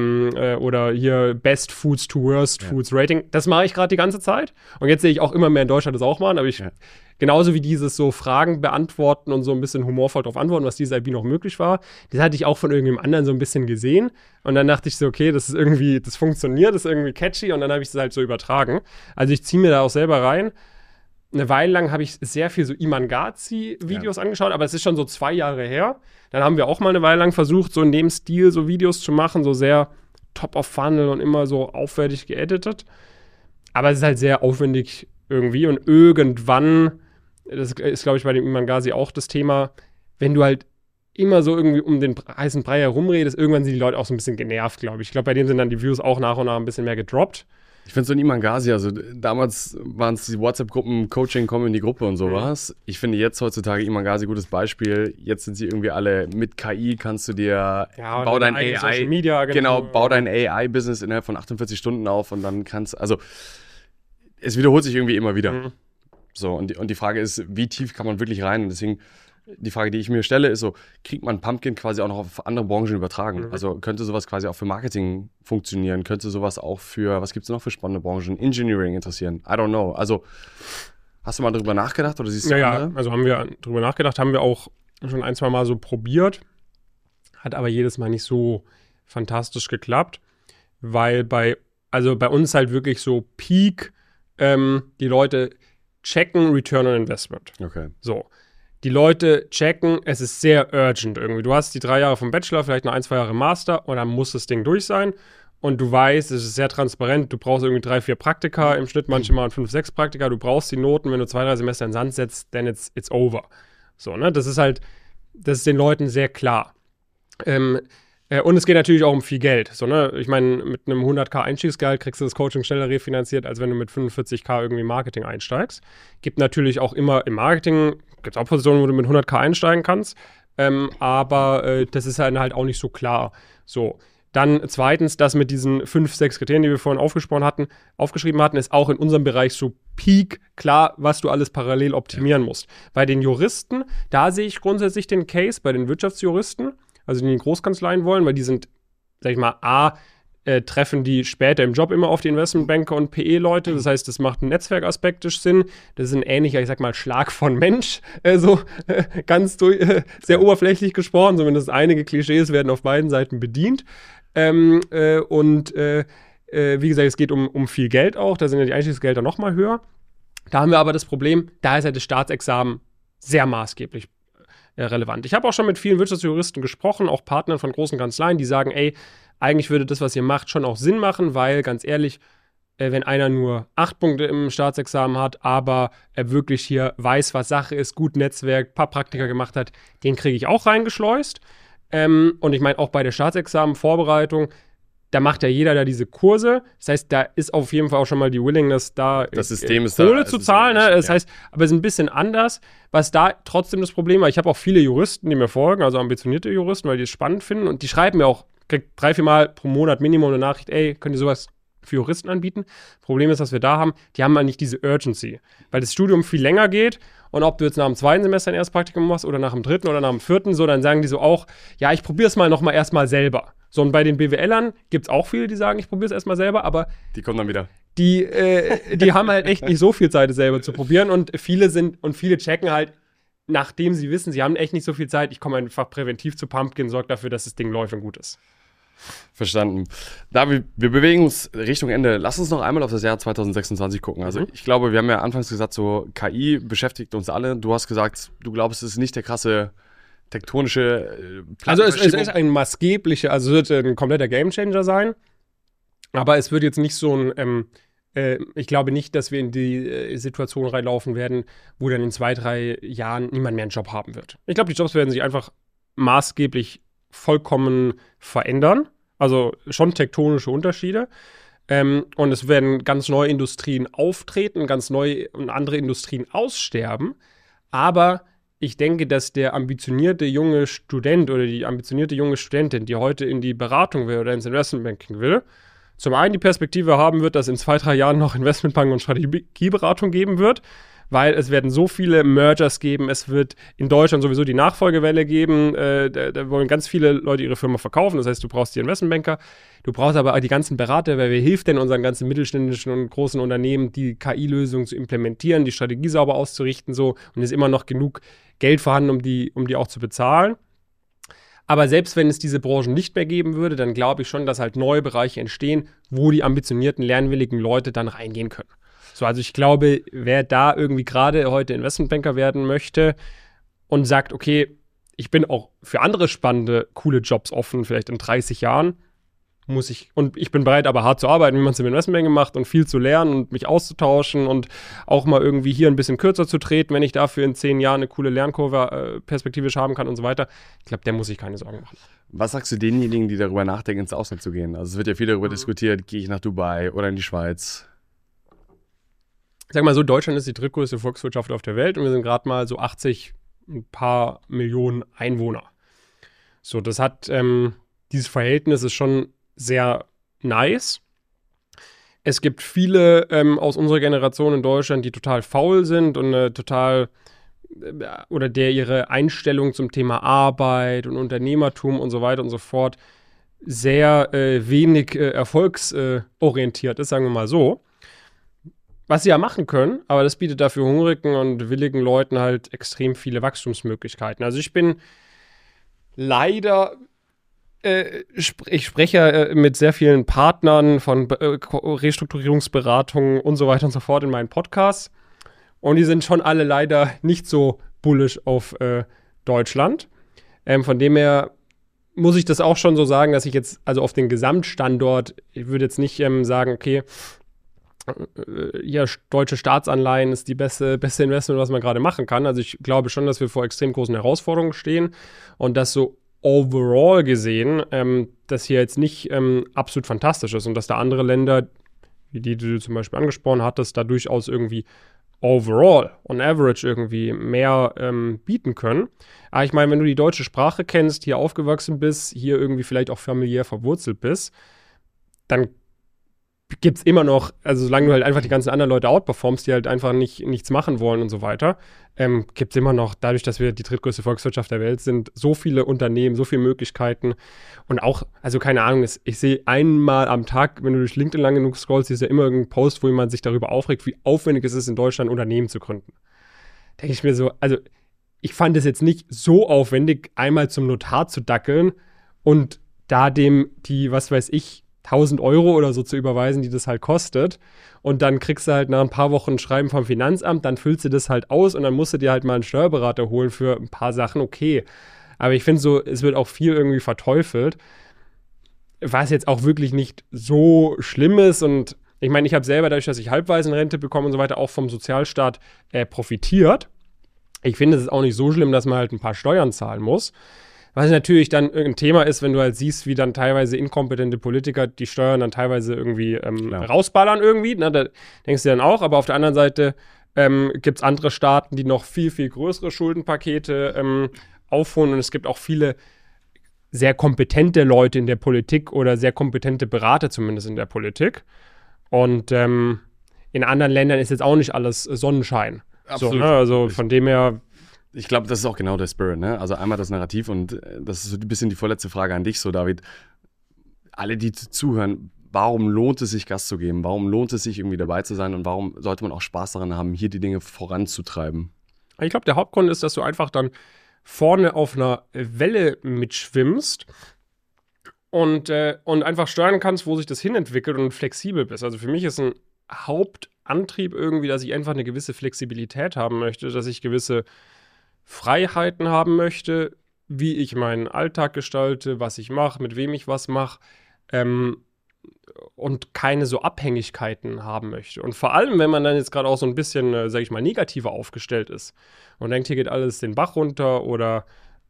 Oder hier Best Foods to Worst Foods Rating. Das mache ich gerade die ganze Zeit. Und jetzt sehe ich auch immer mehr in Deutschland das auch machen. Aber genauso wie dieses so Fragen beantworten und so ein bisschen humorvoll darauf antworten, was diese IB noch möglich war, das hatte ich auch von irgendjemand anderen so ein bisschen gesehen. Und dann dachte ich so, okay, das ist irgendwie, das funktioniert, das ist irgendwie catchy. Und dann habe ich es halt so übertragen. Also ich ziehe mir da auch selber rein. Eine Weile lang habe ich sehr viel so Iman-Ghazi-Videos angeschaut, aber es ist schon so 2 Jahre her. Dann haben wir auch mal eine Weile lang versucht, so in dem Stil so Videos zu machen, so sehr top of funnel und immer so aufwendig geeditet. Aber es ist halt sehr aufwendig irgendwie und irgendwann, das ist glaube ich bei dem Iman-Ghazi auch das Thema, wenn du halt immer so irgendwie um den heißen Brei herumredest, irgendwann sind die Leute auch so ein bisschen genervt, glaube ich. Ich glaube, bei dem sind dann die Views auch nach und nach ein bisschen mehr gedroppt. Ich finde so ein Iman Ghazi, also damals waren es die WhatsApp-Gruppen, Coaching, kommen in die Gruppe und sowas. Ich finde jetzt heutzutage Iman Ghazi gutes Beispiel. Jetzt sind sie irgendwie alle mit KI, kannst du dir, bau dein AI, bau dein AI-Business innerhalb von 48 Stunden auf und dann also es wiederholt sich irgendwie immer wieder. So, und die Frage ist, wie tief kann man wirklich rein? Und deswegen, die Frage, die ich mir stelle, ist so, kriegt man Pumpkin quasi auch noch auf andere Branchen übertragen? Also könnte sowas quasi auch für Marketing funktionieren? Könnte sowas auch für, was gibt es noch für spannende Branchen? Engineering interessieren? I don't know. Also, hast du mal drüber nachgedacht oder siehst du andere? Also haben wir drüber nachgedacht, haben wir auch schon 1-2 Mal so probiert. Hat aber jedes Mal nicht so fantastisch geklappt, weil bei uns halt wirklich so Peak, die Leute checken Return on Investment. Okay. So. Die Leute checken, es ist sehr urgent irgendwie. Du hast die 3 Jahre vom Bachelor, vielleicht noch 1-2 Jahre Master und dann muss das Ding durch sein. Und du weißt, es ist sehr transparent, du brauchst irgendwie 3-4 Praktika im Schnitt, manchmal 5-6 Praktika. Du brauchst die Noten, wenn du 2-3 Semester in den Sand setzt, then it's over. So, ne? Das ist den Leuten sehr klar. Und es geht natürlich auch um viel Geld. So, ne? Ich meine, mit einem 100.000 Einstiegsgehalt kriegst du das Coaching schneller refinanziert, als wenn du mit 45.000 irgendwie Marketing einsteigst. Gibt natürlich auch immer im Marketing, gibt es auch Positionen, wo du mit 100.000 einsteigen kannst. Aber das ist halt auch nicht so klar. So. Dann zweitens, das mit diesen 5-6 Kriterien, die wir vorhin aufgeschrieben hatten, ist auch in unserem Bereich so peak klar, was du alles parallel optimieren musst. Bei den Juristen, da sehe ich grundsätzlich den Case, bei den Wirtschaftsjuristen, also die in Großkanzleien wollen, weil die sind, sag ich mal, treffen die später im Job immer auf die Investmentbanker und PE-Leute. Das heißt, das macht netzwerkaspektisch Sinn. Das ist ein ähnlicher, ich sag mal, Schlag von Mensch. Sehr oberflächlich gesprochen. Zumindest einige Klischees werden auf beiden Seiten bedient. Wie gesagt, es geht um viel Geld auch. Da sind ja die Einstiegsgelder noch mal höher. Da haben wir aber das Problem, da ist ja das Staatsexamen sehr maßgeblich relevant. Ich habe auch schon mit vielen Wirtschaftsjuristen gesprochen, auch Partnern von großen Kanzleien, die sagen, ey, eigentlich würde das, was ihr macht, schon auch Sinn machen, weil, ganz ehrlich, wenn einer nur 8 Punkte im Staatsexamen hat, aber er wirklich hier weiß, was Sache ist, gut Netzwerk, paar Praktika gemacht hat, den kriege ich auch reingeschleust. Und ich meine, auch bei der Staatsexamen-Vorbereitung, da macht ja jeder da diese Kurse. Das heißt, da ist auf jeden Fall auch schon mal die Willingness da, das System ist Kohle da, zu zahlen. Ne? Das heißt, aber es ist ein bisschen anders. Was da trotzdem das Problem war, ich habe auch viele Juristen, die mir folgen, also ambitionierte Juristen, weil die es spannend finden. Und die schreiben mir auch, kriegt 3-4 Mal pro Monat Minimum eine Nachricht, ey, könnt ihr sowas für Juristen anbieten? Problem ist, was wir da haben, die haben halt nicht diese Urgency, weil das Studium viel länger geht und ob du jetzt nach dem 2. Semester ein Erstpraktikum machst oder nach dem 3. oder nach dem 4., so, dann sagen die so auch, ja, ich probiere es mal nochmal erstmal selber. So, und bei den BWLern gibt es auch viele, die sagen, ich probiere es erstmal selber, aber die kommen dann wieder. Die haben halt echt nicht so viel Zeit, es selber zu probieren und viele checken halt, nachdem sie wissen, sie haben echt nicht so viel Zeit, ich komme einfach präventiv zu Pumpkin, sorge dafür, dass das Ding läuft und gut ist. Verstanden. David, wir bewegen uns Richtung Ende. Lass uns noch einmal auf das Jahr 2026 gucken. Also ich glaube, wir haben ja anfangs gesagt, so KI beschäftigt uns alle. Du hast gesagt, du glaubst, es ist nicht der krasse tektonische Also es ist ein maßgeblicher, also es wird ein kompletter Gamechanger sein, aber es wird jetzt nicht so ein ich glaube nicht, dass wir in die Situation reinlaufen werden, wo dann in 2, 3 Jahren niemand mehr einen Job haben wird. Ich glaube, die Jobs werden sich einfach maßgeblich vollkommen verändern. Also schon tektonische Unterschiede. Und es werden ganz neue Industrien auftreten, ganz neue und andere Industrien aussterben. Aber ich denke, dass der ambitionierte junge Student oder die ambitionierte junge Studentin, die heute in die Beratung will oder ins Investmentbanking will, zum einen die Perspektive haben wird, dass in 2, 3 Jahren noch Investmentbanking und Strategieberatung geben wird, weil es werden so viele Mergers geben, es wird in Deutschland sowieso die Nachfolgewelle geben, da wollen ganz viele Leute ihre Firma verkaufen, das heißt, du brauchst die Investmentbanker, du brauchst aber auch die ganzen Berater, weil wer hilft denn unseren ganzen mittelständischen und großen Unternehmen, die KI-Lösungen zu implementieren, die Strategie sauber auszurichten, so, und es ist immer noch genug Geld vorhanden, um die auch zu bezahlen. Aber selbst wenn es diese Branchen nicht mehr geben würde, dann glaube ich schon, dass halt neue Bereiche entstehen, wo die ambitionierten, lernwilligen Leute dann reingehen können. So, also ich glaube, wer da irgendwie gerade heute Investmentbanker werden möchte und sagt, okay, ich bin auch für andere spannende, coole Jobs offen, vielleicht in 30 Jahren, und ich bin bereit, aber hart zu arbeiten, wie man es im Investmentbanking macht und viel zu lernen und mich auszutauschen und auch mal irgendwie hier ein bisschen kürzer zu treten, wenn ich dafür in 10 Jahren eine coole Lernkurve perspektivisch haben kann und so weiter. Ich glaube, der muss sich keine Sorgen machen. Was sagst du denjenigen, die darüber nachdenken, ins Ausland zu gehen? Also es wird ja viel darüber diskutiert, gehe ich nach Dubai oder in die Schweiz? Ich sag mal so, Deutschland ist die drittgrößte Volkswirtschaft auf der Welt und wir sind gerade mal so 80 ein paar Millionen Einwohner. So, das hat, dieses Verhältnis ist schon sehr nice. Es gibt viele aus unserer Generation in Deutschland, die total faul sind und oder der ihre Einstellung zum Thema Arbeit und Unternehmertum und so weiter und so fort sehr wenig erfolgsorientiert ist, sagen wir mal so. Was sie ja machen können, aber das bietet dafür hungrigen und willigen Leuten halt extrem viele Wachstumsmöglichkeiten. Also ich bin leider ich spreche mit sehr vielen Partnern von Restrukturierungsberatungen und so weiter und so fort in meinen Podcasts. Und die sind schon alle leider nicht so bullish auf Deutschland. Von dem her muss ich das auch schon so sagen, dass ich jetzt, also auf den Gesamtstandort, ich würde jetzt nicht sagen, okay, ja, deutsche Staatsanleihen ist die beste Investment, was man gerade machen kann. Also ich glaube schon, dass wir vor extrem großen Herausforderungen stehen und dass so overall gesehen das hier jetzt nicht absolut fantastisch ist und dass da andere Länder, wie die du zum Beispiel angesprochen hattest, da durchaus irgendwie overall, on average irgendwie mehr bieten können. Aber ich meine, wenn du die deutsche Sprache kennst, hier aufgewachsen bist, hier irgendwie vielleicht auch familiär verwurzelt bist, dann gibt es immer noch, also solange du halt einfach die ganzen anderen Leute outperformst, die halt einfach nichts machen wollen und so weiter, gibt es immer noch, dadurch, dass wir die drittgrößte Volkswirtschaft der Welt sind, so viele Unternehmen, so viele Möglichkeiten und auch, also keine Ahnung, ich sehe einmal am Tag, wenn du durch LinkedIn lang genug scrollst, ist ja immer irgendein Post, wo jemand sich darüber aufregt, wie aufwendig es ist, in Deutschland ein Unternehmen zu gründen. Da denke ich mir so, also ich fand es jetzt nicht so aufwendig, einmal zum Notar zu dackeln und da dem die, was weiß ich, 1.000 Euro oder so zu überweisen, die das halt kostet. Und dann kriegst du halt nach ein paar Wochen ein Schreiben vom Finanzamt, dann füllst du das halt aus und dann musst du dir halt mal einen Steuerberater holen für ein paar Sachen, okay. Aber ich finde so, es wird auch viel irgendwie verteufelt, was jetzt auch wirklich nicht so schlimm ist. Und ich meine, ich habe selber, dadurch, dass ich Halbwaisenrente bekomme und so weiter, auch vom Sozialstaat profitiert. Ich finde, es ist auch nicht so schlimm, dass man halt ein paar Steuern zahlen muss. Was natürlich dann ein Thema ist, wenn du halt siehst, wie dann teilweise inkompetente Politiker die Steuern dann teilweise irgendwie rausballern irgendwie. Ne? Da denkst du dann auch. Aber auf der anderen Seite gibt es andere Staaten, die noch viel, viel größere Schuldenpakete aufholen. Und es gibt auch viele sehr kompetente Leute in der Politik oder sehr kompetente Berater zumindest in der Politik. Und in anderen Ländern ist jetzt auch nicht alles Sonnenschein. Absolut. So, ne? Also von dem her. Ich glaube, das ist auch genau der Spirit, ne? Also einmal das Narrativ und das ist so ein bisschen die vorletzte Frage an dich, so David. Alle, die zuhören, warum lohnt es sich, Gas zu geben? Warum lohnt es sich, irgendwie dabei zu sein? Und warum sollte man auch Spaß daran haben, hier die Dinge voranzutreiben? Ich glaube, der Hauptgrund ist, dass du einfach dann vorne auf einer Welle mitschwimmst und einfach steuern kannst, wo sich das hinentwickelt und flexibel bist. Also für mich ist ein Hauptantrieb irgendwie, dass ich einfach eine gewisse Flexibilität haben möchte, dass ich gewisse Freiheiten haben möchte, wie ich meinen Alltag gestalte, was ich mache, mit wem ich was mache. keine so Abhängigkeiten haben möchte. Und vor allem, wenn man dann jetzt gerade auch so ein bisschen, sage ich mal, negativer aufgestellt ist und denkt, hier geht alles den Bach runter oder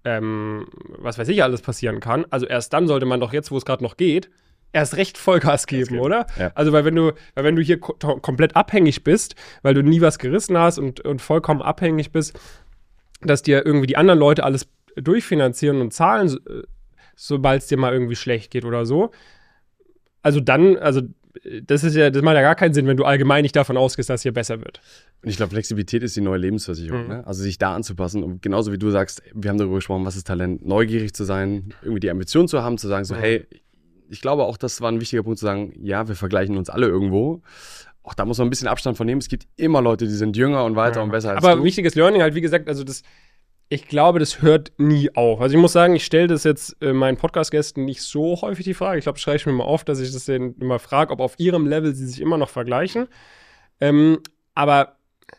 was weiß ich, alles passieren kann. Also erst dann sollte man doch jetzt, wo es gerade noch geht, erst recht Vollgas geben, oder? Ja. Also weil wenn du hier komplett abhängig bist, weil du nie was gerissen hast und vollkommen abhängig bist, dass dir irgendwie die anderen Leute alles durchfinanzieren und zahlen, sobald es dir mal irgendwie schlecht geht oder so. Also das macht ja gar keinen Sinn, wenn du allgemein nicht davon ausgehst, dass es hier besser wird. Und ich glaube, Flexibilität ist die neue Lebensversicherung. Ne? Also sich da anzupassen. Und genauso wie du sagst, wir haben darüber gesprochen, was ist Talent, neugierig zu sein, irgendwie die Ambition zu haben, zu sagen so, hey, ich glaube auch, das war ein wichtiger Punkt zu sagen, ja, wir vergleichen uns alle irgendwo. Auch da muss man ein bisschen Abstand von nehmen. Es gibt immer Leute, die sind jünger und weiter und besser als du. Aber wichtiges Learning halt, wie gesagt, also ich glaube, das hört nie auf. Also ich muss sagen, ich stelle das jetzt meinen Podcast-Gästen nicht so häufig die Frage. Ich glaube, das schreibe ich mir mal auf, dass ich das denen immer frage, ob auf ihrem Level sie sich immer noch vergleichen. Aber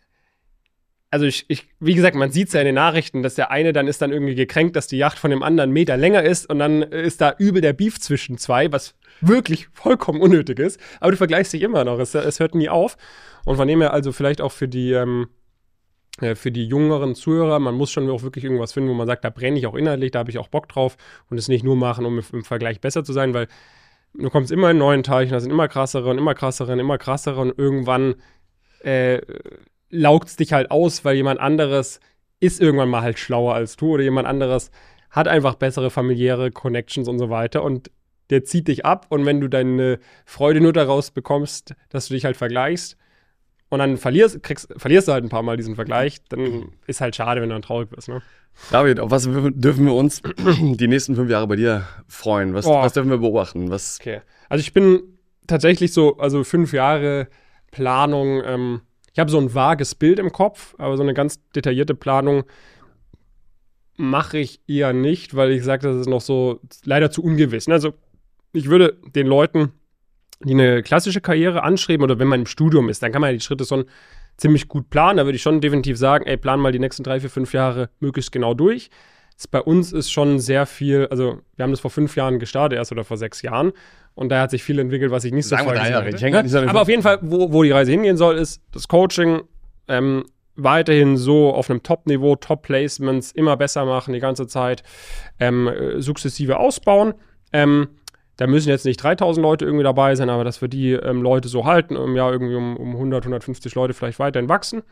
also wie gesagt, man sieht es ja in den Nachrichten, dass der eine dann ist dann irgendwie gekränkt, dass die Yacht von dem anderen einen Meter länger ist und dann ist da übel der Beef zwischen zwei, was wirklich vollkommen unnötig ist. Aber du vergleichst dich immer noch, es hört nie auf. Und von dem her also vielleicht auch für die jüngeren Zuhörer, man muss schon auch wirklich irgendwas finden, wo man sagt, da brenne ich auch inhaltlich, da habe ich auch Bock drauf und es nicht nur machen, um im Vergleich besser zu sein, weil du kommst immer in neuen Teichen, da sind immer krassere und immer krassere und immer krassere und irgendwann laugt es dich halt aus, weil jemand anderes ist irgendwann mal halt schlauer als du oder jemand anderes hat einfach bessere familiäre Connections und so weiter und der zieht dich ab und wenn du deine Freude nur daraus bekommst, dass du dich halt vergleichst und dann verlierst du halt ein paar Mal diesen Vergleich, dann ist halt schade, wenn du dann traurig bist, ne? David, auf was dürfen wir uns die nächsten 5 Jahre bei dir freuen? Was dürfen wir beobachten? Okay. Also ich bin tatsächlich so, also 5 Jahre Planung, ich habe so ein vages Bild im Kopf, aber so eine ganz detaillierte Planung mache ich eher nicht, weil ich sage, das ist noch so leider zu ungewiss. Also ich würde den Leuten, die eine klassische Karriere anstreben oder wenn man im Studium ist, dann kann man ja die Schritte schon ziemlich gut planen. Da würde ich schon definitiv sagen, ey, plan mal die nächsten 3, 4, 5 Jahre möglichst genau durch. Bei uns ist schon sehr viel, also wir haben das vor 5 Jahren gestartet erst oder vor 6 Jahren und da hat sich viel entwickelt, was ich nicht so vorgesehen hatte. Aber auf jeden Fall, wo die Reise hingehen soll, ist das Coaching weiterhin so auf einem Top-Niveau, Top-Placements, immer besser machen die ganze Zeit, sukzessive ausbauen. Da müssen jetzt nicht 3000 Leute irgendwie dabei sein, aber dass wir die Leute so halten, im Jahr irgendwie um 100, 150 Leute vielleicht weiterhin wachsen.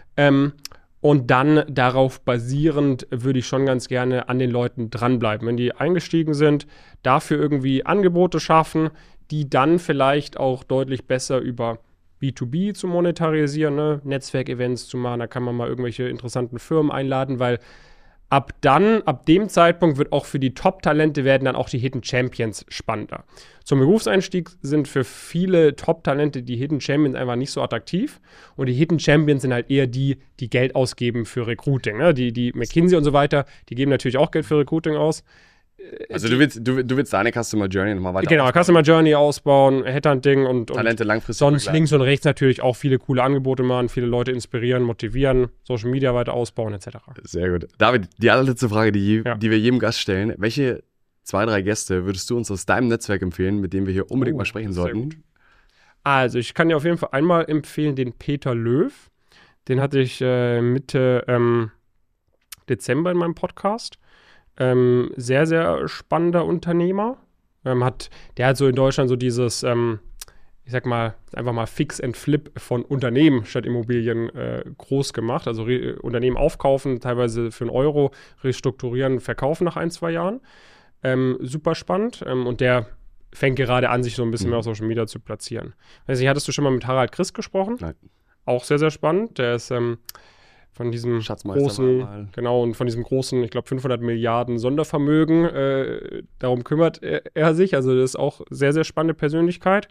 Und dann darauf basierend würde ich schon ganz gerne an den Leuten dranbleiben. Wenn die eingestiegen sind, dafür irgendwie Angebote schaffen, die dann vielleicht auch deutlich besser über B2B zu monetarisieren, ne? Netzwerkevents zu machen, da kann man mal irgendwelche interessanten Firmen einladen, weil ab dem Zeitpunkt wird auch für die Top-Talente werden dann auch die Hidden Champions spannender. Zum Berufseinstieg sind für viele Top-Talente die Hidden Champions einfach nicht so attraktiv. Und die Hidden Champions sind halt eher die Geld ausgeben für Recruiting. Ne? Die McKinsey und so weiter, die geben natürlich auch Geld für Recruiting aus. Also du willst deine Customer Journey nochmal weiter ausbauen. Customer Journey ausbauen, Headhunting und Talente langfristig sonst begleiten. links und rechts natürlich auch viele coole Angebote machen, viele Leute inspirieren, motivieren, Social Media weiter ausbauen etc. Sehr gut. David, die allerletzte Frage, die wir jedem Gast stellen. Welche 2, 3 Gäste würdest du uns aus deinem Netzwerk empfehlen, mit dem wir hier unbedingt mal sprechen sollten? Also ich kann dir auf jeden Fall einmal empfehlen den Peter Löw. Den hatte ich Mitte Dezember in meinem Podcast. Sehr, sehr spannender Unternehmer. Der hat so in Deutschland so dieses, ich sag mal, einfach mal Fix and Flip von Unternehmen statt Immobilien groß gemacht. Also Unternehmen aufkaufen, teilweise für 1 Euro, restrukturieren, verkaufen nach 1, 2 Jahren. Super spannend. Und der fängt gerade an, sich so ein bisschen mehr auf Social Media zu platzieren. Weiß nicht, hattest du schon mal mit Harald Christ gesprochen? Nein. Auch sehr, sehr spannend. Der ist von diesem großen, und von diesem großen, ich glaube 500 Milliarden Sondervermögen, darum kümmert er sich, also das ist auch sehr, sehr spannende Persönlichkeit.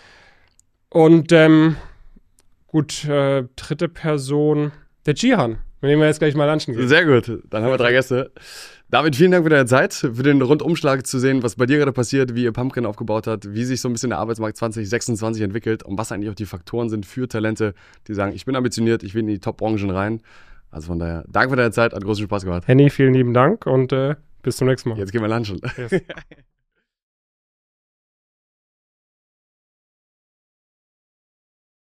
Und dritte Person, der Jihan, mit dem wir jetzt gleich mal lunchen gehen. Sehr gut, dann haben wir 3 Gäste. David, vielen Dank für deine Zeit, für den Rundumschlag zu sehen, was bei dir gerade passiert, wie ihr Pumpkin aufgebaut habt, wie sich so ein bisschen der Arbeitsmarkt 2026 entwickelt und was eigentlich auch die Faktoren sind für Talente, die sagen, ich bin ambitioniert, ich will in die Top-Branchen rein. Also von daher, danke für deine Zeit, hat großen Spaß gemacht. Henny, vielen lieben Dank und bis zum nächsten Mal. Jetzt gehen wir lunchen. Yes.